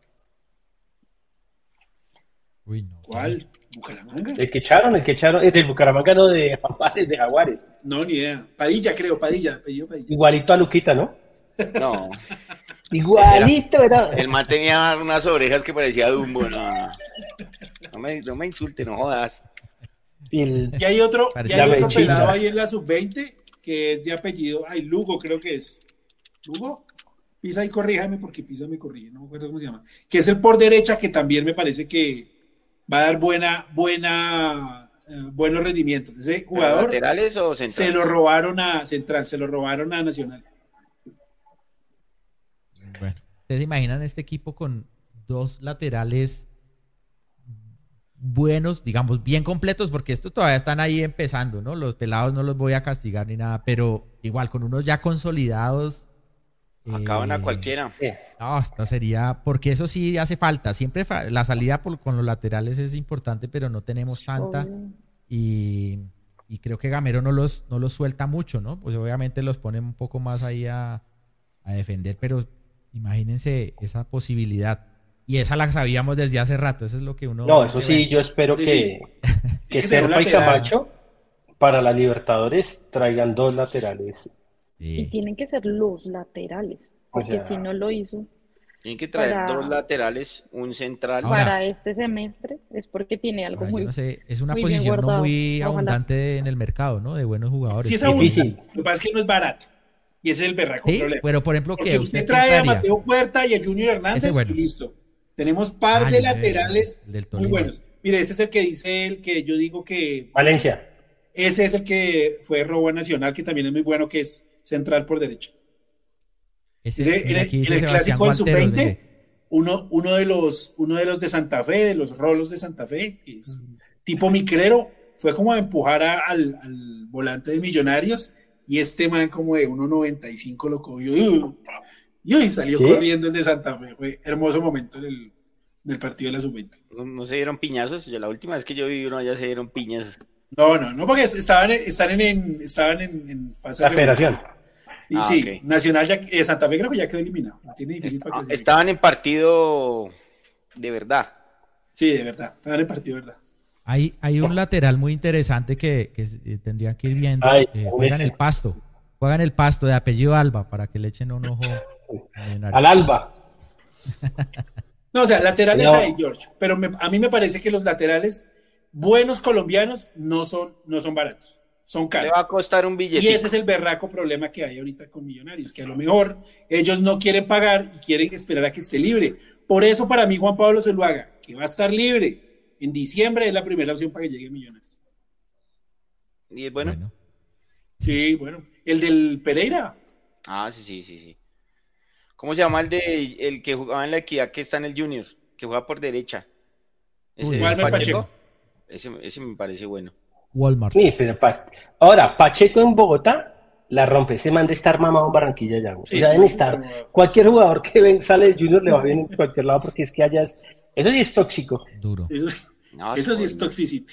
Uy, no. ¿Cuál? ¿Bucaramanga? El que echaron, del Bucaramanga, no, de Jaguares, de Jaguares. No, ni idea. Padilla, creo, apellido Padilla. Igualito a Luquita, ¿no? No, Igualito, ¿verdad? el man tenía unas orejas que parecía Dumbo. No. No me insulte, no jodas. Y el- Y hay otro, Parecía pelado Chimba. ahí en la sub-20 que es de apellido, Lugo creo que es. ¿Lugo? Pisa y corríjame porque Pisa me corrige, no me acuerdo cómo se llama. Que es el por derecha que también me parece que va a dar buena buenos rendimientos. Ese ¿Pero jugador laterales o se centrales? lo robaron a Central, se lo robaron a Nacional. Bueno, ¿ustedes se imaginan este equipo con dos laterales buenos, digamos, bien completos? Porque estos todavía están ahí empezando, ¿no? Los pelados no los voy a castigar ni nada, pero igual con unos ya consolidados. Acaban a cualquiera. No, esto sería, porque eso sí hace falta. Siempre la salida con los laterales es importante, pero no tenemos tanta. Obvio. Y creo que Gamero no los suelta mucho, ¿no? Pues obviamente los pone un poco más ahí a defender, pero imagínense esa posibilidad. Y esa la sabíamos desde hace rato, eso es lo que uno... No, eso dice, sí, bueno, yo espero Sí, que que sea un Serpa y lateral. Camacho para la Libertadores traigan dos laterales. Y sí. tienen que ser los laterales, O porque sea, si no lo hizo Tienen que traer para, dos laterales, un central. Ahora- para este semestre, es porque tiene algo Yo muy, no sé, es una muy bien posición no guardado. muy Ojalá. abundante en el mercado, ¿no? De buenos jugadores. Sí es Difícil. abundante. Lo que pasa es que no es barato. Y ese es el berraco Sí, problema. pero por ejemplo, Porque que usted ¿quién trae a traería? Mateo Puerta y a Junior Hernández Ese bueno. y listo. Tenemos par Ah, de ya, laterales el del muy Tolima. buenos. Mire, este es el que dice el que yo digo que Valencia. ese es el que fue robo a Nacional, que también es muy bueno, que es central por derecha. Ese, Mire, mira, en aquí el dice Sebastián clásico en Gualteros, sub-20, mire. uno de los de Santa Fe, de los rolos de Santa Fe, que es tipo micrero, fue como a empujar al volante de Millonarios y este man como de 1.95 lo cogió y salió ¿Qué? corriendo el de Santa Fe. Fue hermoso momento del partido de la sub-20. No se dieron piñazos. Yo la última vez que yo vi uno allá se dieron piñas. No, porque estaban en fase La de federación. Y Ah, sí, ok. Nacional Santa Fe creo que ya quedó eliminado. La tiene difícil para que Estaban en partido de verdad. Sí, de verdad. Estaban en partido de verdad. Hay un lateral muy interesante que tendrían que ir viendo. Ay, Juega en ese. el Pasto. Juega en el Pasto, de apellido Alba, para que le echen un ojo a Millonarios. Al Alba. No, o sea, laterales No. hay, George. Pero a mí me parece que los laterales buenos colombianos no son baratos. Son Le caros. va a costar un Y billete. ese es el berraco problema que hay ahorita con Millonarios, que a lo mejor ellos no quieren pagar y quieren esperar a que esté libre. Por eso para mí Juan Pablo Zuluaga, que va a estar libre en diciembre, es la primera opción para que llegue Millonarios. Y es bueno. Bueno. Sí, bueno. El del Pereira. Ah, sí. ¿Cómo se llama el que jugaba en la Equidad que está en el Junior? Que juega por derecha. Uy, Walmer Pacheco. Ese me parece bueno. Walmart. Sí, pero ahora, Pacheco en Bogotá la rompe. Ese man de estar mamado en Barranquilla ya. Sí, O sea, sí, deben sí, estar. sí. Cualquier jugador que sale del Junior le va bien en cualquier lado porque es que allá es. Eso sí es tóxico. Duro. Eso sí es toxicity.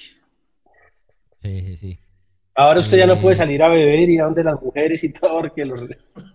Sí. Ahora usted ya no puede salir a beber y a donde las mujeres y todo porque los.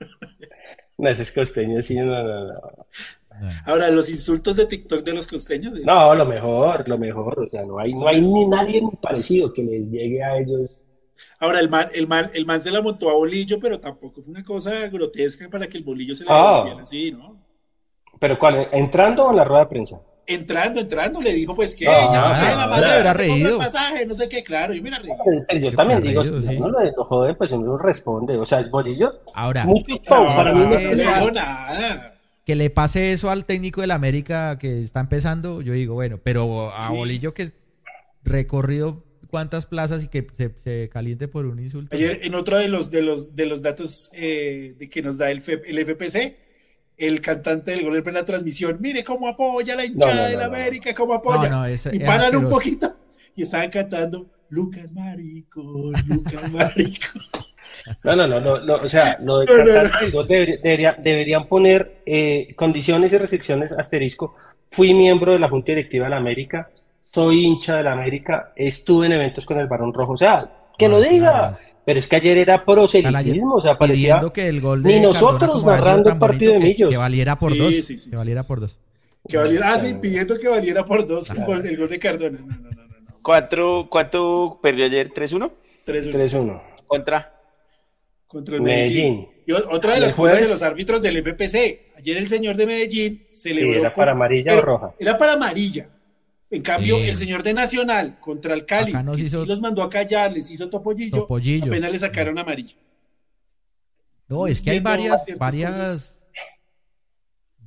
No, ese es costeño, sí, no. Bueno. Ahora, los insultos de TikTok de los costeños. No, lo mejor. O sea, no hay ni nadie parecido que les llegue a ellos. Ahora, el man se la montó a Bolillo, pero tampoco fue una cosa grotesca para que el Bolillo se la Ah. devolviera así, ¿no? ¿Pero cuál? ¿Entrando o en la rueda de prensa? Entrando, le dijo, pues, que Ah, ya ah, mamá, ah, ya habrá te compro el reído. pasaje, no sé qué, claro, yo me la reí. Yo también que digo, reído, si sí. uno lo jode, pues uno lo responde. O sea, el Bolillo, Ahora, mucho show. No, Para no, mí no me le eso- dijo nada. que le pase eso al técnico del América que está empezando, yo digo, bueno, pero a Sí. Bolillo que recorrido cuántas plazas y que se caliente por un insulto. Ayer, en otro de los datos de que nos da el FPC, el cantante del gol en plena transmisión, mire cómo apoya la hinchada No, del no. América, cómo apoya. No, es y paran un asqueroso. poquito y estaban cantando Lucas Marico, Lucas Marico. No, o sea, lo de No, no, cantar el gol deberían poner condiciones y restricciones asterisco. Fui miembro de la Junta Directiva de la América, soy hincha de la América, estuve en eventos con el Barón Rojo, o sea, que No, lo es diga. nada más. Pero es que ayer era proselitismo, o sea, parecía Pidiendo que el gol de ni Cardona, nosotros como había sido narrando tan el partido bonito, de Millos. que valiera por Sí, dos. sí. Que valiera por dos. Que valiera, sí, pidiendo que valiera por dos el gol de Cardona. No. ¿Cuánto perdió ayer? ¿3-1? 3-1 3-1. Contra. contra el Medellín. Y otra de las cosas de los árbitros del FPC, ayer el señor de Medellín celebró. Sí, ¿era para amarilla o roja? Era para amarilla. En cambio, el señor de Nacional contra el Cali, que sí los mandó a callar, les hizo topollillo, apenas le sacaron amarilla. No, es que hay varias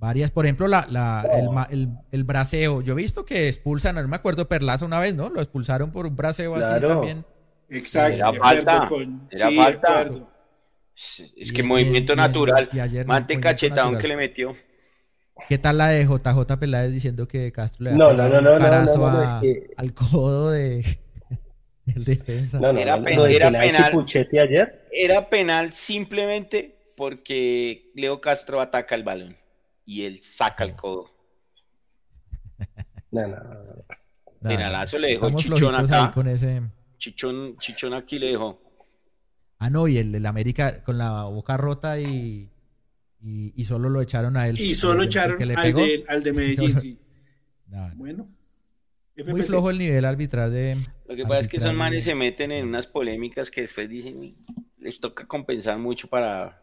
Varias, por ejemplo, el braceo. Yo he visto que expulsan, no me acuerdo, Perlaza una vez, ¿no? Lo expulsaron por un braceo así Claro. también. Exacto. Era de acuerdo falta, sí, era de falta. acuerdo. Es que movimiento natural. y ayer Mante movimiento cachetadón natural. que le metió. ¿Qué tal la de JJ Peláez diciendo que Castro le ha No, pegado no, no, un no, carazo no, no, es que al codo del defensa? no, Era lo penal, de era Peláez y penal. Puchetti ayer. Era penal simplemente porque Leo Castro ataca el balón y él saca el codo. No, no, no. No, Penalazo le dejó el estamos Chichón flojitos acá. ahí con ese. Chichón aquí le dejó. Ah, no, y el América con la boca rota y solo lo echaron a él. Y solo El echaron que le al pegó. de Medellín, sí. No, Bueno. muy FPC. flojo el nivel arbitral de. Lo que pasa es que esos arbitral manes de- se meten en unas polémicas que después dicen, "Uy, les toca compensar mucho para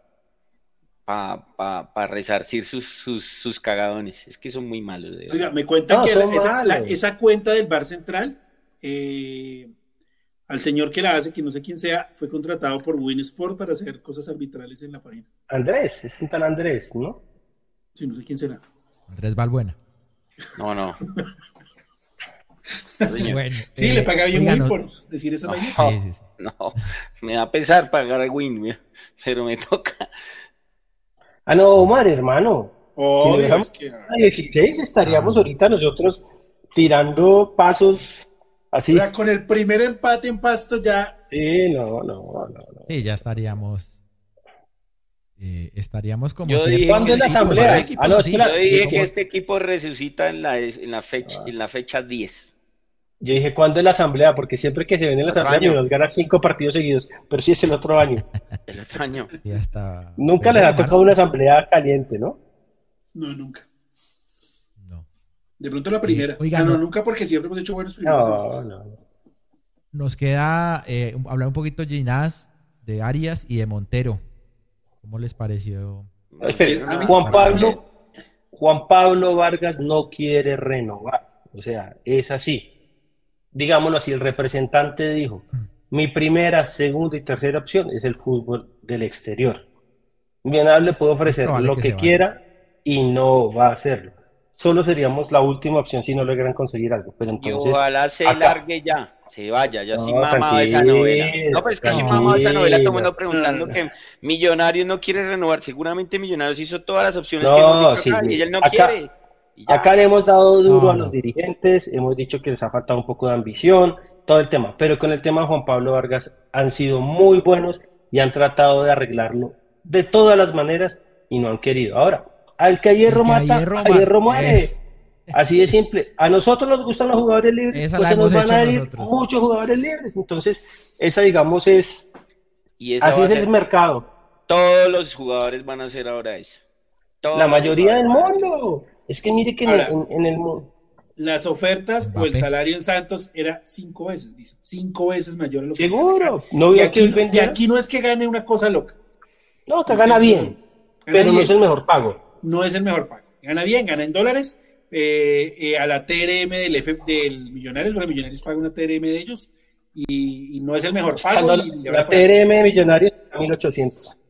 resarcir sus cagadones. Es que son muy malos. De verdad. Oiga, me cuentan No, que son malos. esa cuenta del Bar Central, al señor que la hace, que no sé quién sea, fue contratado por Win Sport para hacer cosas arbitrales en la página. Andrés, es un tal Andrés, ¿no? Sí, no sé quién será. Andrés Balbuena. No, no. Señor. Bueno, Sí, le paga bien oiga, muy no- por decir esa No. vaina. Sí, sí, sí. No, me da pesar pagar a Win, mira, pero me toca. Ah, no, Omar, hermano. Si lo Obvio, dejamos es que a 16, estaríamos Ah. ahorita nosotros tirando pasos así. o sea, con el primer empate en Pasto ya. Sí, no, no, no. Sí, ya estaríamos. Estaríamos como Yo dije- ¿Cuándo es la equipos, asamblea? varios equipos Ah, no, es así. que Yo dije es que que- este equipo resucita en la fecha 10. Yo dije, ¿cuándo es la asamblea? Porque siempre que se viene la Otro asamblea año. nos gana 5 partidos seguidos, pero sí es el otro año. El otro año. Sí, hasta Nunca les ha febrero, tocado una asamblea caliente, ¿no? No, nunca. No. De pronto la primera. oiga, no, no. nunca porque siempre hemos hecho buenos primeros No, semestres. no. Nos queda hablar un poquito de Ginás, de Arias y de Montero. ¿Cómo les pareció? Espere, A mí- Juan Pablo Vargas no quiere renovar. O sea, es así. Digámoslo así, el representante dijo, mi primera, segunda y tercera opción es el fútbol del exterior. Millonarios le puede ofrecer probable lo que que se vaya. quiera y no va a hacerlo. Solo seríamos la última opción si no logran conseguir algo. Pero Y entonces, ojalá se acá- largue ya, se vaya, ya No, sí mamado esa tranquilo, novela. No, pero es que sí tranquilo. mamado esa novela, todo el mundo preguntando No. que Millonarios no quiere renovar. Seguramente Millonarios hizo todas las opciones No, que hemos dicho sí, acá y él no acá- quiere. Y ya. Acá le hemos dado duro No, a los no. dirigentes, hemos dicho que les ha faltado un poco de ambición, todo el tema, pero con el tema de Juan Pablo Vargas han sido muy buenos y han tratado de arreglarlo de todas las maneras y no han querido. Ahora, al que a hierro El que a mata, hierro a hierro mata. muere. Es- Así de simple. A nosotros nos gustan los jugadores libres, Esa pues la se nos hemos van a hecho ir nosotros. muchos jugadores libres. Entonces, esa digamos es, Y esa así va a es el ser- mercado. todos los jugadores van a hacer ahora eso. Todos La los mayoría del jugadores van a hacer mundo. Es que mire que Ahora, en el mundo. Las ofertas o el Mbappé. salario en Santos era 5 veces, dice. 5 veces mayor a lo que Seguro. No Y vio que aquí, él vendía. y aquí no es que gane una cosa loca. No, te gana bien, pero no bien. es el mejor pago. No es el mejor pago. Gana bien, gana en dólares. A la TRM del Millonarios, bueno, Millonarios paga una TRM de ellos y no es el mejor pago. Cuando y le van la a pagar. TRM de Millonarios a 1800.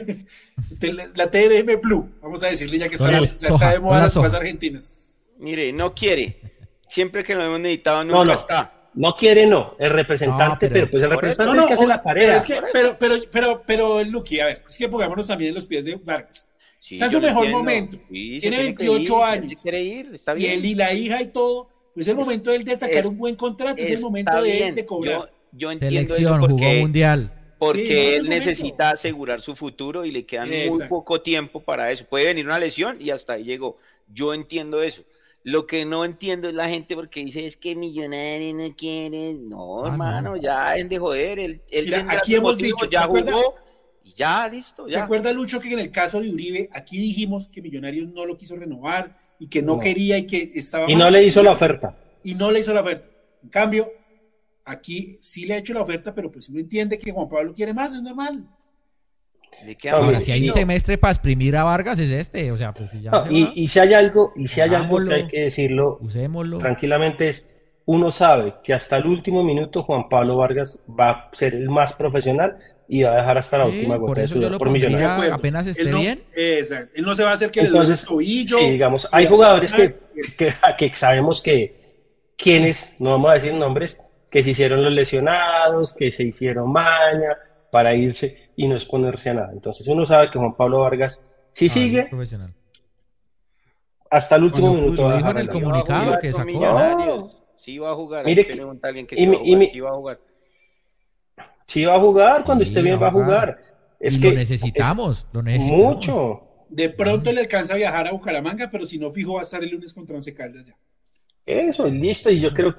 La TRM Blue, vamos a decirle ya que está, Dólar ya está soja, de moda dólar las cosas soja. argentinas. Mire, no quiere. Siempre que lo hemos necesitado No, nunca no. está. No quiere, no. El representante, No, pero- pero pues el Por eso- representante No, es el que hace la pero tarea. es que, pero, Luqui, a ver, es que pongámonos también en los pies de Vargas. Sí, Está en yo su lo mejor entiendo. momento. Sí, se Tiene tiene que 28 ir, años. Se quiere ir, está Y bien. él y la hija y todo, pues es el momento de él de sacar un buen contrato, es el Está momento de él bien. de cobrar. Yo entiendo Selección, eso jugó porque, mundial. porque Sí, no es el él momento. necesita asegurar su futuro y le quedan muy Exacto. poco tiempo para eso. Puede venir una lesión y hasta ahí llegó. Yo entiendo eso. Lo que no entiendo es la gente porque dice es que Millonarios no quiere. No, Ah, hermano, no. ya dejen de joder. Él Mira, tendrá aquí sus hemos motivos, dicho, ya ¿se acuerda? jugó y ya, listo. ¿Se Ya. acuerda, Lucho, que en el caso de Uribe, aquí dijimos que Millonarios no lo quiso renovar y que no No. quería y que estaba Y mal? no le hizo la oferta. Y no le hizo la oferta. En cambio, aquí sí le ha hecho la oferta, pero pues uno entiende que Juan Pablo quiere más, es normal. Le queda Ahora, Ahora, muy si hay un poquito. semestre para exprimir a Vargas, es este. O sea, pues si ya No, se va, y si hay algo que hay Hagámoslo. que decirlo usémoslo. tranquilamente es uno sabe que hasta el último minuto Juan Pablo Vargas va a ser el más profesional y va a dejar hasta la última Por gota de eso yo sudor lo por De Millonarios. pondría acuerdo. apenas esté Él no, bien. exacto. Él no se va a hacer que le duele el Entonces, tobillo. sí, digamos, y hay la jugadores pierna. que sabemos quienes, no vamos a decir nombres, que se hicieron los lesionados, que se hicieron maña para irse y no exponerse a nada. Entonces uno sabe que Juan Pablo Vargas, si Algo sigue, profesional. hasta el último Lo, minuto lo va a dijo dejar en el el Sí agua. va a comunicado jugar que con sacó. No, Millonarios. Sí va a jugar. Ahí mire, pregunta a alguien que y, sí va a mi- y jugar. mi- Sí va a jugar. si va a jugar, cuando esté Sí, va bien a va a jugar. jugar. Y Es que es lo necesitamos. mucho. De pronto le alcanza a viajar a Bucaramanga, pero si no, fijo va a estar el lunes contra Once Caldas ya. Eso, y listo. Y yo creo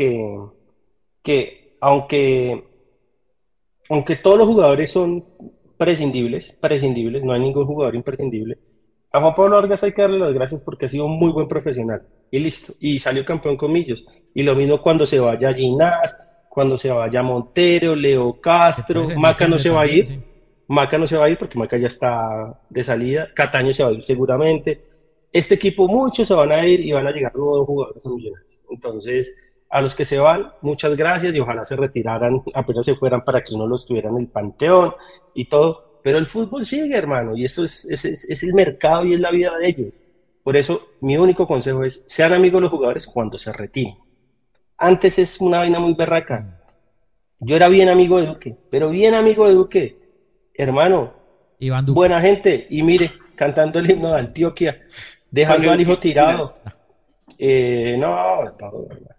que aunque todos los jugadores son prescindibles, no hay ningún jugador imprescindible. A Juan Pablo Vargas hay que darle las gracias porque ha sido un muy buen profesional. Y listo. Y salió campeón con Millos. Y lo mismo cuando se vaya Ginás, cuando se vaya Montero, Leo Después Castro, en Maca no diciembre se va a también, ir. sí. Maca no se va a ir porque Maca ya está de salida. Cataño se va a ir seguramente. Este equipo, muchos se van a ir y van a llegar nuevos jugadores a Millonarios. Entonces, a los que se van, muchas gracias y ojalá se retiraran, apenas se fueran para que uno los tuviera en el panteón y todo. Pero el fútbol sigue, hermano, y eso es el mercado y es la vida de ellos. Por eso, mi único consejo es, sean amigos los jugadores cuando se retiren. Antes es una vaina muy berraca. Yo era bien amigo de Duque, pero bien amigo de Duque. Hermano, Iván Duque. buena gente. Y mire, cantando el himno de Antioquia, dejando Jorge al hijo Duque tirado. Quinas. No, todo, hermano.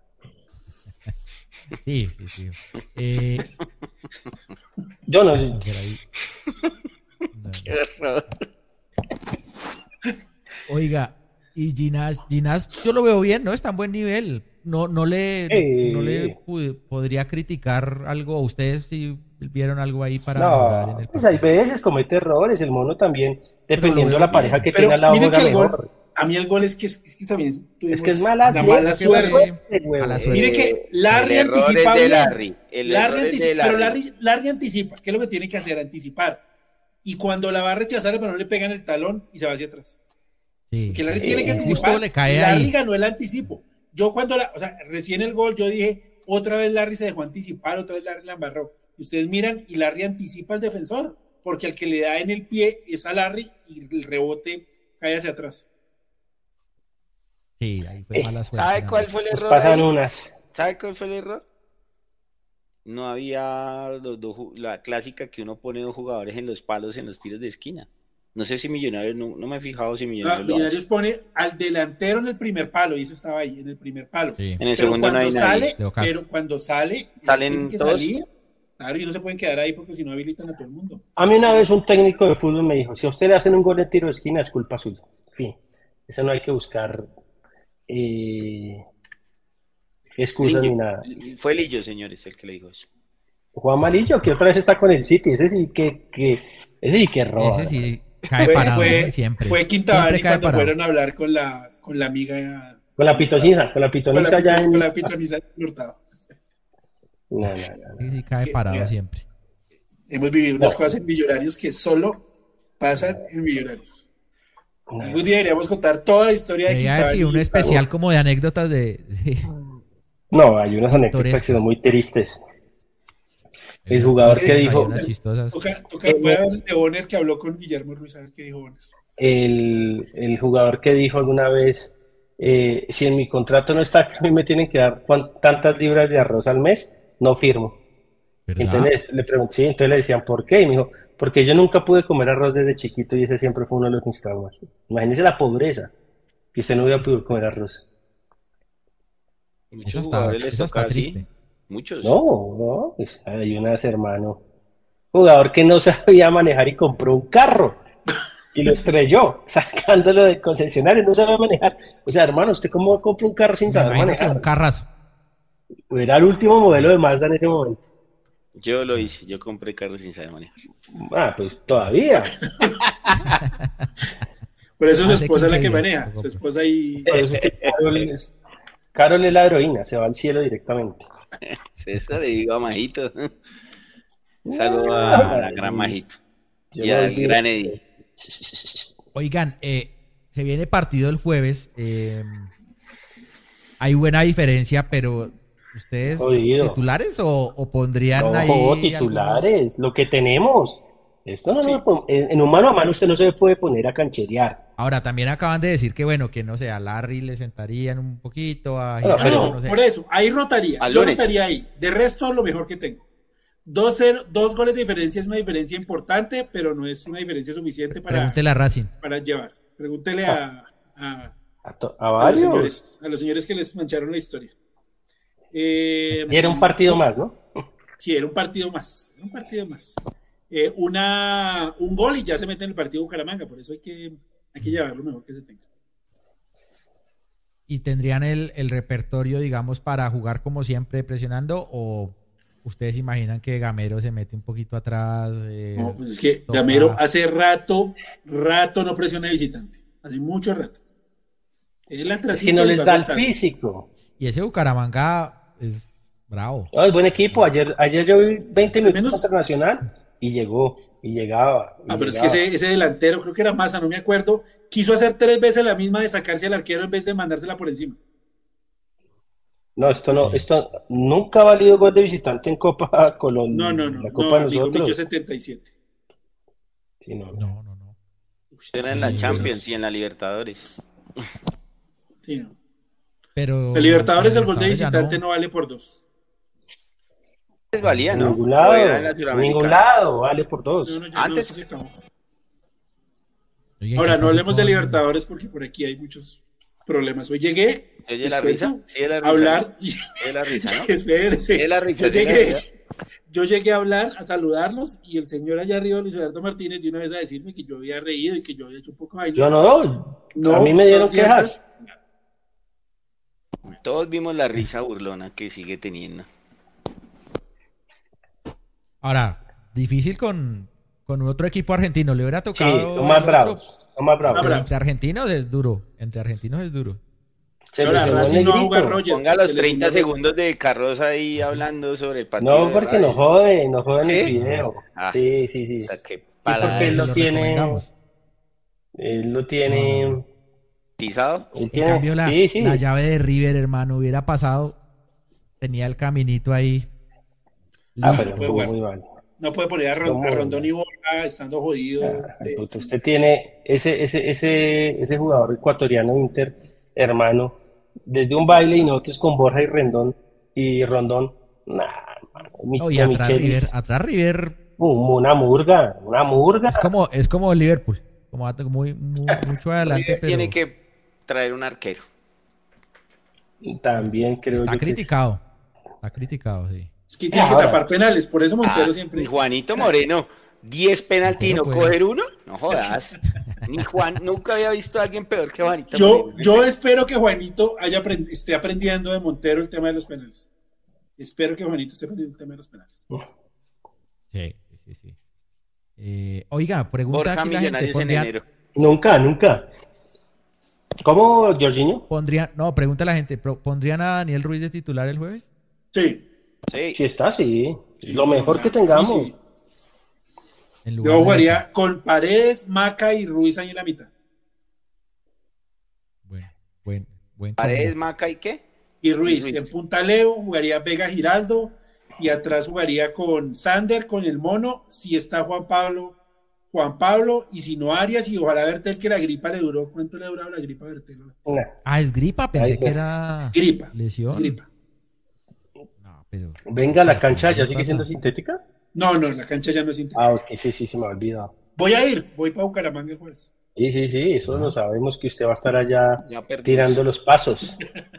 Sí, sí, sí. Yo no, Por ahí. No, Qué no. horror. Oiga, y Ginás, yo lo veo bien, ¿no? Está en buen nivel. No le podría criticar algo. ¿Ustedes si vieron algo ahí para mejorar en no, el pues hay partido? veces comete errores, el mono también, Pero lo dependiendo de veo la pareja bien. que Pero tiene al lado, mire juega que el gol, mejor. a mí el gol es que también Es tuvimos que es mala una mala suerte, suerte. güey. Mala suerte. Mire que Larry El error es anticipa de bien. Larry. El error Larry es de anticipa, pero Larry. Larry anticipa. ¿Qué es lo que tiene que hacer? Anticipar. Y cuando la va a rechazar, el balón le pega en el talón y se va hacia atrás. Sí, Porque Larry sí. tiene que Justo anticipar. le cae Larry ahí. ganó el anticipo. Yo o sea, recién el gol, yo dije, otra vez Larry se dejó anticipar, otra vez Larry la embarró. Y ustedes miran y Larry anticipa al defensor, porque al que le da en el pie es a Larry y el rebote cae hacia atrás. Sí, ahí fue mala suerte. ¿Sabe nada cuál más. fue el Nos error pasan ahí? unas. ¿Sabe cuál fue el error? No había la clásica que uno pone dos jugadores en los palos en los tiros de esquina. No sé si Millonarios, no me he fijado si Millonarios lo hace. Millonarios pone al delantero en el primer palo, y eso estaba ahí, en el primer palo. Sí. En el Pero segundo no cuando hay nadie. sale, ellos Salen tienen que todos. salir. Claro, y no se pueden quedar ahí porque si no habilitan a todo el mundo. A mí una vez un técnico de fútbol me dijo, si a usted le hacen un gol de tiro de esquina es culpa suya. En fin, eso no hay que buscar excusas ni Lillo. nada. Fue Lillo, señores, el que le dijo eso. Juan Malillo, que otra vez está con el City, ese sí que roba. Ese sí cae parado, ¿no? Siempre. Fue Quintabani Siempre cae cuando parado. fueron a hablar con la amiga. Con la pitoniza allá en... Con la pitoniza Hurtado. No. Sí, sí, cae Es que, parado mira, siempre. hemos vivido unas cosas en Millonarios que solo pasan en Millonarios. Algún día deberíamos contar toda la historia de Debería haber Quintabani. sido un especial como de anécdotas de No, hay unas anécdotas Pintorescas. que son muy tristes. El unas jugador tristes, que hay dijo, unas chistosas. Voy a ver el de Bonner que habló con Guillermo Ruiz, a ver qué dijo Bonner. el jugador que dijo alguna vez, si en mi contrato no está que a mí me tienen que dar tantas libras de arroz al mes, no firmo. ¿Verdad? Entonces le pregunté, sí, entonces le decían, ¿por qué? Y me dijo, porque yo nunca pude comer arroz desde chiquito y ese siempre fue uno de mis traumas. Imagínese la pobreza, que usted no hubiera podido comer arroz. Muchos Esa jugadores les está toca así. triste. Muchos. No, pues hay unas, hermano. Jugador que no sabía manejar y compró un carro y lo estrelló, sacándolo del concesionario, no sabía manejar. O sea, hermano, ¿usted cómo compra un carro sin Me saber imagino que un manejar? carrazo. Era el último modelo de Mazda en ese momento. Yo lo hice, yo compré carros sin saber manejar. Ah, pues todavía. Por eso su Hace esposa es la 15 que días, maneja. lo Su compré. esposa ahí. Por eso es que Carol es la heroína, se va al cielo directamente. Eso le digo a Majito. Saludo a la gran Majito. Yo Y no al olvido. gran Eddie. Oigan, se viene partido el jueves. hay buena diferencia, pero ¿ustedes Jodido. titulares o pondrían No, ahí titulares, lo que tenemos. Esto no Sí. en un mano a mano usted no se puede poner a cancherear. Ahora, también acaban de decir que, bueno, que no sé, a Larry le sentarían un poquito, a Bueno, Giraldo, No, no sé. por eso, ahí rotaría. Al Yo lunes. rotaría ahí. De resto, lo mejor que tengo. 2 goles de diferencia es una diferencia importante, pero no es una diferencia suficiente Pregúntele a Racing. para llevar. Pregúntele a A los varios. señores que les mancharon la historia. Y era un partido más, ¿no? Sí, era un partido más. Era un partido más. Un gol y ya se mete en el partido Bucaramanga, por eso hay que llevar lo mejor que se tenga. ¿Y tendrían el repertorio, digamos, para jugar como siempre presionando? ¿O ustedes imaginan que Gamero se mete un poquito atrás? No, pues es que toca- Gamero hace rato no presiona de visitante. Hace mucho rato. Él Es que no les da el físico. Y ese Bucaramanga es bravo. No, es buen equipo. Ayer yo vi 20 minutos menos- contra Nacional y llegó, y llegaba. y Pero es que llegaba. ese delantero, creo que era Massa, no me acuerdo, quiso hacer 3 veces la misma de sacarse al arquero en vez de mandársela por encima. No, esto nunca ha valido gol de visitante en Copa Colombia. No, La Copa de amigo, nosotros. Millo 77. Sí, no. No. Era en la Sí, Champions y en la Libertadores. Sí, no. Pero El Libertadores, el gol de Libertadores ya visitante no vale por 2. Les valía, En ¿no? ningún O era en lado. la En ningún Sudamericana. lado. Vale por dos. No, ya Antes- eso se acabó. Oye, Ahora, ¿qué no pasó hablemos de con- Libertadores porque por aquí hay muchos problemas. Hoy llegué ¿Oye les la cuento, risa? Sí, es la a risa. hablar. Es la risa, ¿no? Espérense. Es la risa, Yo sí, la llegué, risa. yo llegué a hablar, a saludarlos y el señor allá arriba, Luis Alberto Martínez, de una vez a decirme que yo había reído y que yo había hecho un poco de Yo no. A mí me son dieron ciertas. quejas. Todos vimos la risa burlona que sigue teniendo. Ahora, difícil con otro equipo argentino. Le hubiera Sí, tocado. son más el bravos. Son más bravos. Más bravos. Entre argentinos es duro. Entre argentinos es duro. Se Ahora, lesionó Racing no va a jugar Negrito. Roger. Ponga los Se 30 lesionó segundos de Carlos ahí hablando sobre el partido. No, de porque radio. nos joden ¿Sí? el video. Ah. Sí, sí, sí. O sea, qué porque Se él palabra. lo tiene. recomendamos. Él lo tiene. No. ¿Tizado? Él En tiene. cambio, Sí, sí. la llave de River, hermano, hubiera pasado. Tenía el caminito ahí. Ah, listo. pero puede jugó jugar. muy mal. No puede poner a ¿Cómo? Rondón y Borja estando jodido. Puta, usted tiene ese jugador ecuatoriano Inter, hermano, desde un baile y nosotros con Borja y Rondón. Nah, mano, No, y de atrás Michelis, River una murga. es como el Liverpool. Como mucho adelante, River pero tiene que traer un arquero. También creo está yo que criticado. Está criticado, sí. Es que tiene que Ahora. tapar penales, por eso Montero Ah, siempre. y Juanito Moreno, 10 penaltis y no Montero puede. coger uno. No jodas. Ni Juan, nunca había visto a alguien peor que Juanito Yo Moreno. espero que Juanito esté aprendiendo de Montero el tema de los penales. Espero que Juanito esté aprendiendo el tema de los penales. Sí. Oiga, pregunta Borja aquí la gente. Millonarios en enero. nunca. ¿Cómo, Jorginho? Pregunta la gente. ¿Pondrían a Daniel Ruiz de titular el jueves? Sí. Sí. Si está, sí. Lo mejor que tengamos. Sí. En lugar Yo de jugaría con Paredes, Maca y Ruiz ahí en la mitad. Buen Paredes, combo. Maca y qué. Y Ruiz. Y Ruiz. En punta Leo jugaría Vega Giraldo y atrás jugaría con Sander, con el Mono, si está Juan Pablo, y si no Arias, y ojalá Bertel, que la gripa le duró. ¿Cuánto le ha durado la gripa a Bertel? Nah. Es gripa, pensé Ay, que era Gripa. lesión. Gripa. No, pero Venga, la cancha ya sigue siendo sintética. No, la cancha ya no es sintética. Ah, ok, sí, se me ha olvidado. Voy para Bucaramanga el jueves. Sí, eso lo sabemos que usted va a estar allá Ya perdimos. tirando los pasos.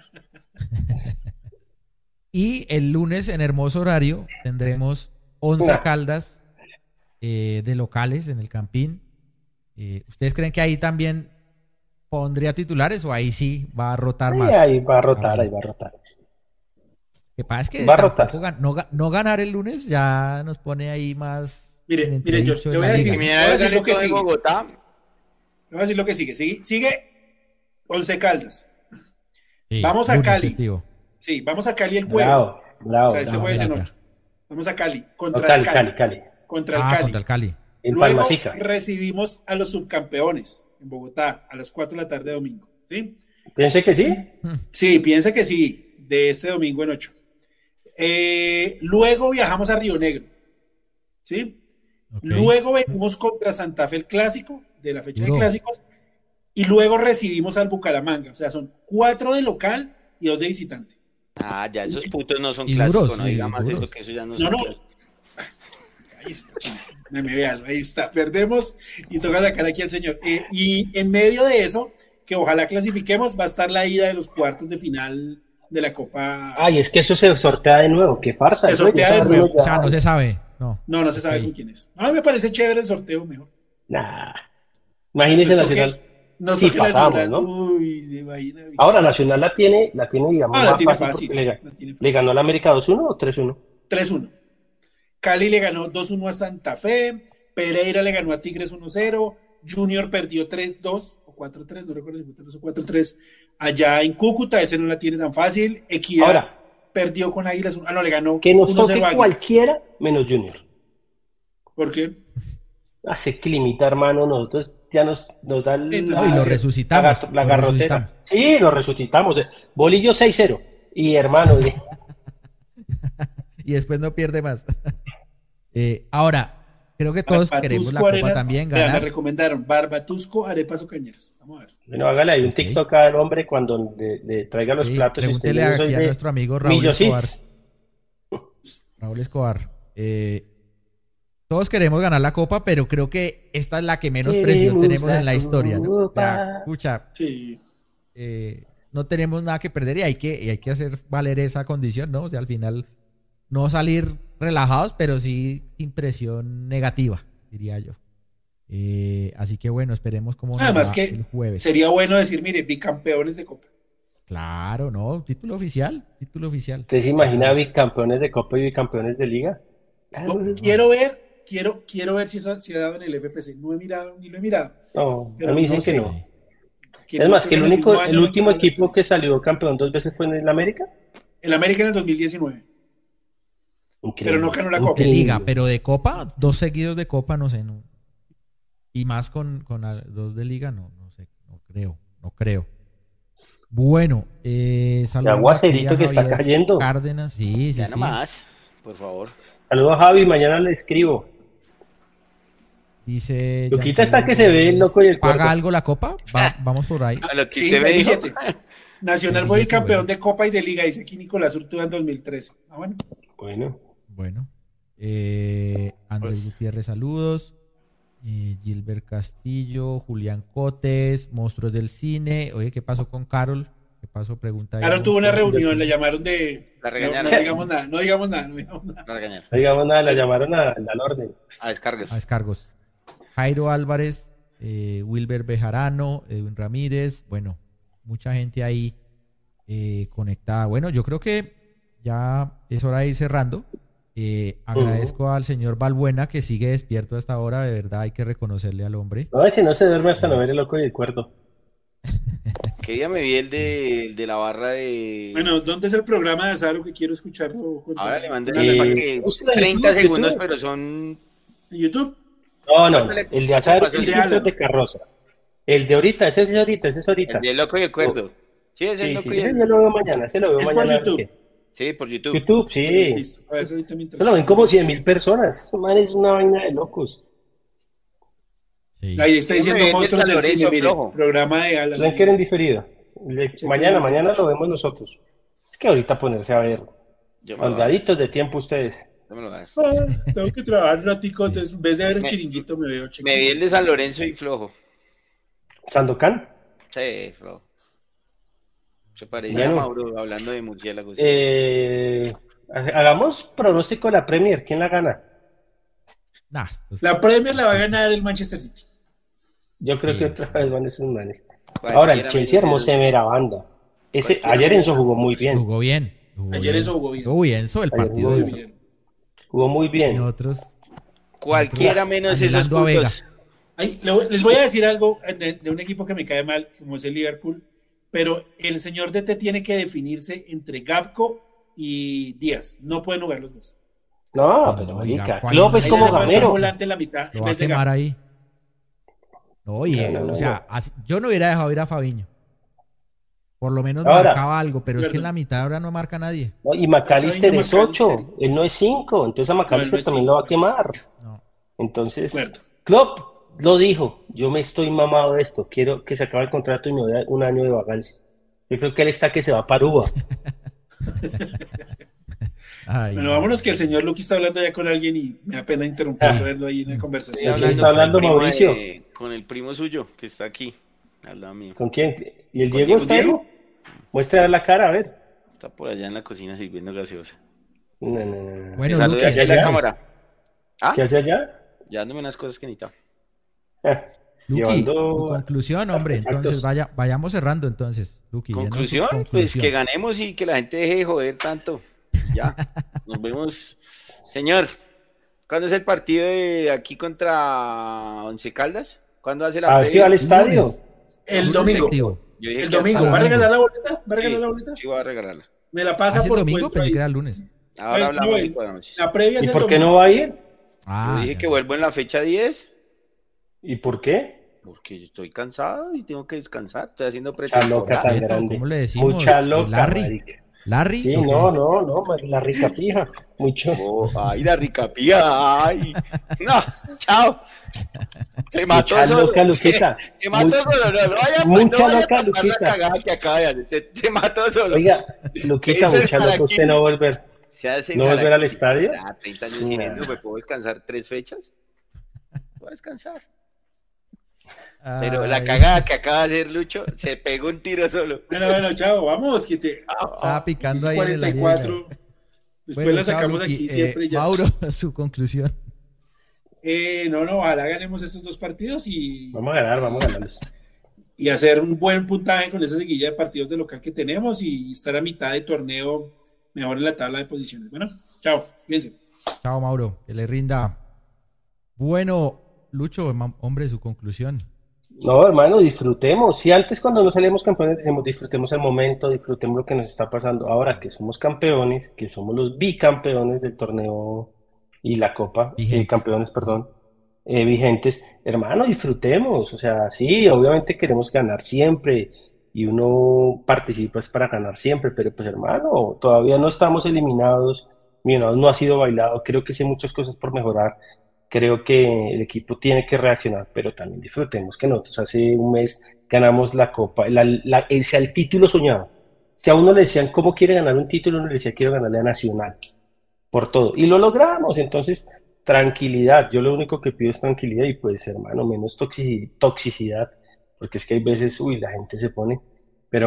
Y el lunes en hermoso horario tendremos 11 Nah. Caldas de locales en el Campín. ¿Ustedes creen que ahí también pondría titulares o ahí sí va a rotar más? Ahí va a rotar. Lo que pasa es que Va a rotar. tampoco no ganar el lunes ya nos pone ahí más. Mire, en yo entredicho le en voy la a Si decir, liga. Millonarios decir gane lo que todo en sigue. Bogotá, Le voy a decir lo que sigue. Sigue 11 Caldas. Sí, Vamos a lunes Cali. festivo. Sí, vamos a Cali el jueves. Bravo. O sea, este bravo, jueves en bravo. 8. Vamos a Cali. No, Contra el Cali. Cali. Contra el Ah, Cali. contra el Cali. En Luego Palmasica. recibimos a los subcampeones en Bogotá a las 4 de la tarde de domingo. ¿Sí? Pensé que sí. Sí, piensa que sí, de este domingo en 8. Luego viajamos a Río Negro, ¿sí? Ok. Luego venimos contra Santa Fe el clásico, de la fecha de Duro. clásicos, y luego recibimos al Bucaramanga. O sea, son 4 de local y 2 de visitante. Ah, ya esos putos no son Y clásicos, duros, no sí, diga más duros. eso, que eso ya no No, son no. clásicos. Ahí está, me vean, ahí está. Perdemos y toca sacar aquí al señor. Y en medio de eso, que ojalá clasifiquemos, va a estar la ida de los cuartos de final de la Copa. Ay, es que eso se sortea de nuevo. Qué farsa. Se Eso sortea ya de sabe nuevo. uno O sea, ya. no se sabe. No. No, no se sabe Ok. con quién es. A mí me parece chévere el sorteo mejor. Nah. Imagínese Nos toque- Nacional. Nos Sí, toque pasamos, Nacional. ¿no? Uy, se imagina. Ahora Nacional la tiene, digamos, Ah, la más tiene fácil fácil. porque La tiene le fácil. ganó al América 2-1 o 3-1. 3-1. Cali le ganó 2-1 a Santa Fe. Pereira le ganó a Tigres 1-0. Junior perdió 3-2 o 4-3, no recuerdo si fue 3 o 4-3. Allá en Cúcuta, ese no la tiene tan fácil. Equidad Ahora, perdió con Águilas. Ah, no, le ganó que nos 1-0 toque Águilas. cualquiera menos Junior. ¿Por qué? Hace climita, hermano. Nosotros ya nos da Sí, No, y lo sí. resucitamos. la lo garrotera. resucitamos. Sí, lo resucitamos. Bolillo 6-0. Y hermano, Y después no pierde más. Ahora, creo que todos queremos la Barbatusco, Copa arena. también Vea, me ganar. recomendaron Barbatusco, arepas o cañeras. Vamos a ver. bueno, hágale ahí un Ok. TikTok al hombre cuando le traiga los Sí, platos. pregúntele yo soy aquí a de nuestro amigo Raúl Millositos. Escobar. Raúl Escobar. Todos queremos ganar la Copa, pero creo que esta es la que menos presión Queremos tenemos en la la historia, ¿no? O sea, Copa. escucha, Sí. no tenemos nada que perder y hay que hacer valer esa condición, ¿no? O sea, al final no salir relajados, pero sí sin presión negativa, diría yo. Así que bueno, esperemos cómo nos Además va que el jueves. sería bueno decir, mire, bicampeones de Copa. Claro, ¿no? Título oficial, título oficial. ¿Usted se imagina bicampeones de Copa y bicampeones de Liga? No, quiero ver si eso se ha dado en el FPC. No he mirado, ni lo he mirado. No, Pero a mí dicen no que sé. no. Que Es no más, que jueguen el mismo año, el no último juegan las equipo que tres. salió campeón 2 veces fue en el América. El América en el 2019. Increíble. Pero no ganó la De Copa. Liga, pero de Copa, 2 seguidos de Copa, no sé, no. Y más con 2 de Liga, no sé, no creo. Bueno, saludos aguacerito aquí a que está Javier cayendo. Cárdenas, sí, Ya sí. nomás, por favor. Saludos a Javi, mañana le escribo. Dice Luquita Giancarlo está que se ve el Gómez, loco y el ¿paga cuerdo. algo la Copa? Vamos por ahí. A lo que Sí, usted me el dijo. billete. Nacional El fue el billete, campeón bueno. de Copa y de Liga, dice aquí Nicolás Urtúa en 2013. Ah, bueno. Bueno, Bueno, Andrés Gutiérrez, saludos. Gilbert Castillo, Julián Cotes, Monstruos del Cine. Oye, ¿qué pasó con Carol? ¿Qué pasó? Pregunta ahí. Ahora tuvo una Monstruos del reunión, Cine. le llamaron de. La No, regañaron. no digamos nada, no digamos nada. A regañar. no digamos nada, la llamaron al orden. A descargas. A descargos. Jairo Álvarez, Wilber Bejarano, Edwin Ramírez. Bueno, mucha gente ahí conectada. Bueno, yo creo que ya es hora de ir cerrando. Agradezco al señor Balbuena que sigue despierto hasta ahora. De verdad, hay que reconocerle al hombre. No, ese no se duerme hasta no ver el loco y el cuerdo. ¿Qué día me vi el de la barra de... Bueno, ¿dónde es el programa de Azaro que quiero escucharlo? Ahora le mandé Una- para que búsquelo en 30 YouTube, segundos, YouTube. pero son... ¿En YouTube? No, el de azar pasó y el de cientos Alan? de carroza. El de ahorita, ese es ahorita, ese es ahorita. El de loco y el cuerdo. Sí, ese es Sí, loco sí, y ese el... yo lo veo mañana, ese lo veo Es por mañana. YouTube. ¿qué? Sí, por YouTube. YouTube, sí. Listo. A ver, ahorita mientras. Eso lo ven como 100.000 personas. Eso, man, es una vaina de locos. Sí. Ahí está Sí, diciendo me viene Monstruos San del Lorenzo, Cine, mire, flojo. programa de Alan. ¿Saben que era en diferido? Sí, Mañana claro. lo vemos nosotros. Es que ahorita ponerse a ver. Yo me lo voy a dar. Mandaditos de tiempo ustedes. Yo me lo voy a dar. Tengo que trabajar un ratico, entonces en vez de ver el Me- chiringuito me veo Me vi el de San Lorenzo y flojo. Sandokan. Sí, flojo. Se parecía Bueno. a Mauro hablando de murciélagos. Hagamos pronóstico de la Premier. ¿Quién la gana? Nah, esto es- La Premier la va a ganar el Manchester City. Yo creo Sí, que otra sí. vez van a ser manes. Cualquiera Ahora, el me Chelsea armó dice- severa banda. Cualquiera Ayer me Enzo dice- jugó muy bien. Jugó bien. Ayer Enzo jugó bien. Jugó bien, el Ayer partido jugó de Muy Enzo. bien. Jugó muy Y bien. nosotros, Cualquiera menos esos anhelando a Vega. puntos. Ay, les voy a decir algo de un equipo que me cae mal, como es el Liverpool, pero el señor DT tiene que definirse entre Gapco y Díaz. No pueden jugar los dos. No, No, pero oiga, marica. ¿cuál Klopp no? es Ahí como le falta un Gamero. volante en la mitad lo en va a vez de quemar Gapco. ahí. No, oye, No, o sea, yo no hubiera dejado ir a Fabiño. Por lo menos Ahora, marcaba algo, pero es que en Acuerdo. la mitad ahora no marca nadie. ¿no? Y McAllister es McAllister. 8, él no es 5, entonces a No, él McAllister no es también lo va a 5, no es. quemar. No. De Entonces, acuerdo. Klopp lo dijo, yo me estoy mamado de esto, quiero que se acabe el contrato y me doy un año de vagancia. Yo creo que él está que se va para Aruba. Ay, Bueno, no. vámonos que el señor Luqui está hablando ya con alguien y me da pena interrumpirlo ahí en la Estoy conversación. quién está hablando hablando, con el primo Mauricio? con el primo suyo, que está aquí, al lado mío. ¿Con quién? ¿Y el Con Diego ¿Con está ahí? Diego? Muestra la cara, a ver. Está por allá en la cocina sirviendo gaseosa. No. Bueno, Que salude Luqui, aquí a la ¿qué cámara. ¿Ah? ¿Qué hace allá? Ya dándome unas cosas que necesitaba. Ah, Luqui, tu llevando conclusión, hombre. Entonces, artefactos. vayamos cerrando entonces. Luqui, denos su Conclusión, pues conclusión. que ganemos y que la gente deje de joder tanto. Ya, nos vemos. Señor, ¿cuándo es el partido de aquí contra Once Caldas? ¿Cuándo hace la A ver si va al previa? estadio. Lunes. El Lunes domingo. festivo. Yo dije El que domingo. hasta ¿Va a domingo. regalar la boleta? ¿Va a regalar Sí, la boleta? sí voy a regalarla. Me la pasa ¿Hace el por domingo? cuento Pensé ahí. que era el lunes. Ahora hablamos No, de buenas noches. la previa es ¿Y el por qué domingo. no va a ir? Ah, Yo dije ya, que ya. vuelvo en la fecha 10 ¿Y por qué? porque yo estoy cansado y tengo que descansar. Estoy haciendo Mucha loca pretemporada. tan Beto, grande. ¿cómo le decimos? Mucha loca, ¿Larry? marica. ¿Larry? Sí, ¿O qué? no, la rica pija. Mucho. Oh, ay, la rica pía, ay. No, chao. Se mató Mucha solo. loca, Luquita. Se mató Muy- solo. No vaya, mucha no vaya a loca, tapar la Luquita. cagada que acaba de hacer. Se mató solo. Oiga, Luquita, Eso es mucha para loca. aquí. ¿Usted no volver? Se hace ¿No volver al estadio? 30 años sin Nah. él, ¿me puedo descansar 3 fechas? Voy a descansar. Ay, Pero la cagada que acaba de hacer Lucho, se pegó un tiro solo. Bueno, chao, vamos, que te. Estaba picando ahí en el 44. Después Bueno, la chao, sacamos Luqui. aquí siempre ya. Mauro, su conclusión. No, ojalá ganemos estos dos partidos Vamos a ganarlos. y hacer un buen puntaje con esa seguilla de partidos de local que tenemos y estar a mitad de torneo mejor en la tabla de posiciones. Bueno, chao, fíjense. Chao, Mauro, que le rinda. Bueno, Lucho, hombre, su conclusión. No, hermano, disfrutemos. Si antes cuando no salíamos campeones decimos disfrutemos el momento, disfrutemos lo que nos está pasando. Ahora que somos campeones, que somos los bicampeones del torneo y la copa, Vigentes. campeones, perdón, vigentes, hermano, disfrutemos. O sea, sí, obviamente queremos ganar siempre y uno participa es para ganar siempre, pero pues hermano, todavía no estamos eliminados, Millonarios no ha sido bailado, creo que sí hay muchas cosas por mejorar. Creo que el equipo tiene que reaccionar, pero también disfrutemos que nosotros hace un mes ganamos la Copa, el título soñado. Si a uno le decían cómo quiere ganar un título, uno le decía quiero ganarle a Nacional, por todo. Y lo logramos, entonces tranquilidad. Yo lo único que pido es tranquilidad y pues hermano, menos toxicidad, porque es que hay veces, uy, la gente se pone. Pero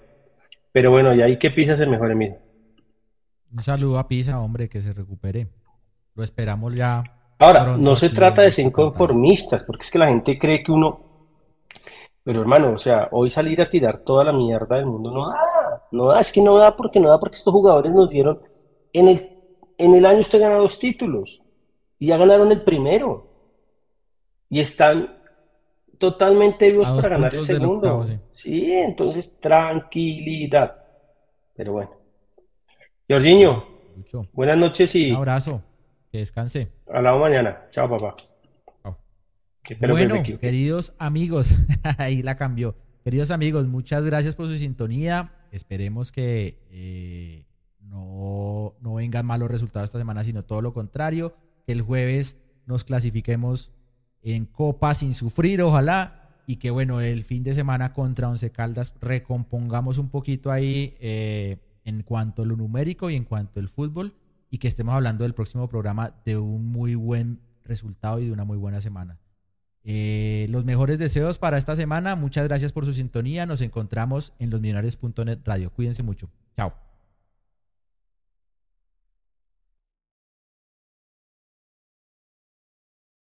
bueno, y ahí que Pisa se mejore mismo. Un saludo a Pisa, hombre, que se recupere. Lo esperamos ya. Ahora, pronto no se aquí trata en de ser nuestra pantalla. inconformistas, porque es que la gente cree que uno, pero hermano, o sea, hoy salir a tirar toda la mierda del mundo no da, es que no da porque estos jugadores nos dieron, en el año usted gana 2 títulos, y ya ganaron el primero, y están totalmente vivos A 2 para ganar el puntos del segundo. octavo, sí. Sí, entonces tranquilidad, pero bueno. Jorginho, Lucho, buenas noches un y abrazo. Que descanse. hablamos mañana. Chao, papá. Chao. Espero que me Bueno, equivoque. queridos amigos, ahí la cambió. Queridos amigos, muchas gracias por su sintonía. Esperemos que no vengan malos resultados esta semana, sino todo lo contrario. Que el jueves nos clasifiquemos en Copa sin sufrir, ojalá. Y que bueno, el fin de semana contra Once Caldas recompongamos un poquito ahí en cuanto a lo numérico y en cuanto al fútbol. Y que estemos hablando del próximo programa de un muy buen resultado y de una muy buena semana. Los mejores deseos para esta semana. Muchas gracias por su sintonía. Nos encontramos en losmillonarios.net Radio. Cuídense mucho. Chao.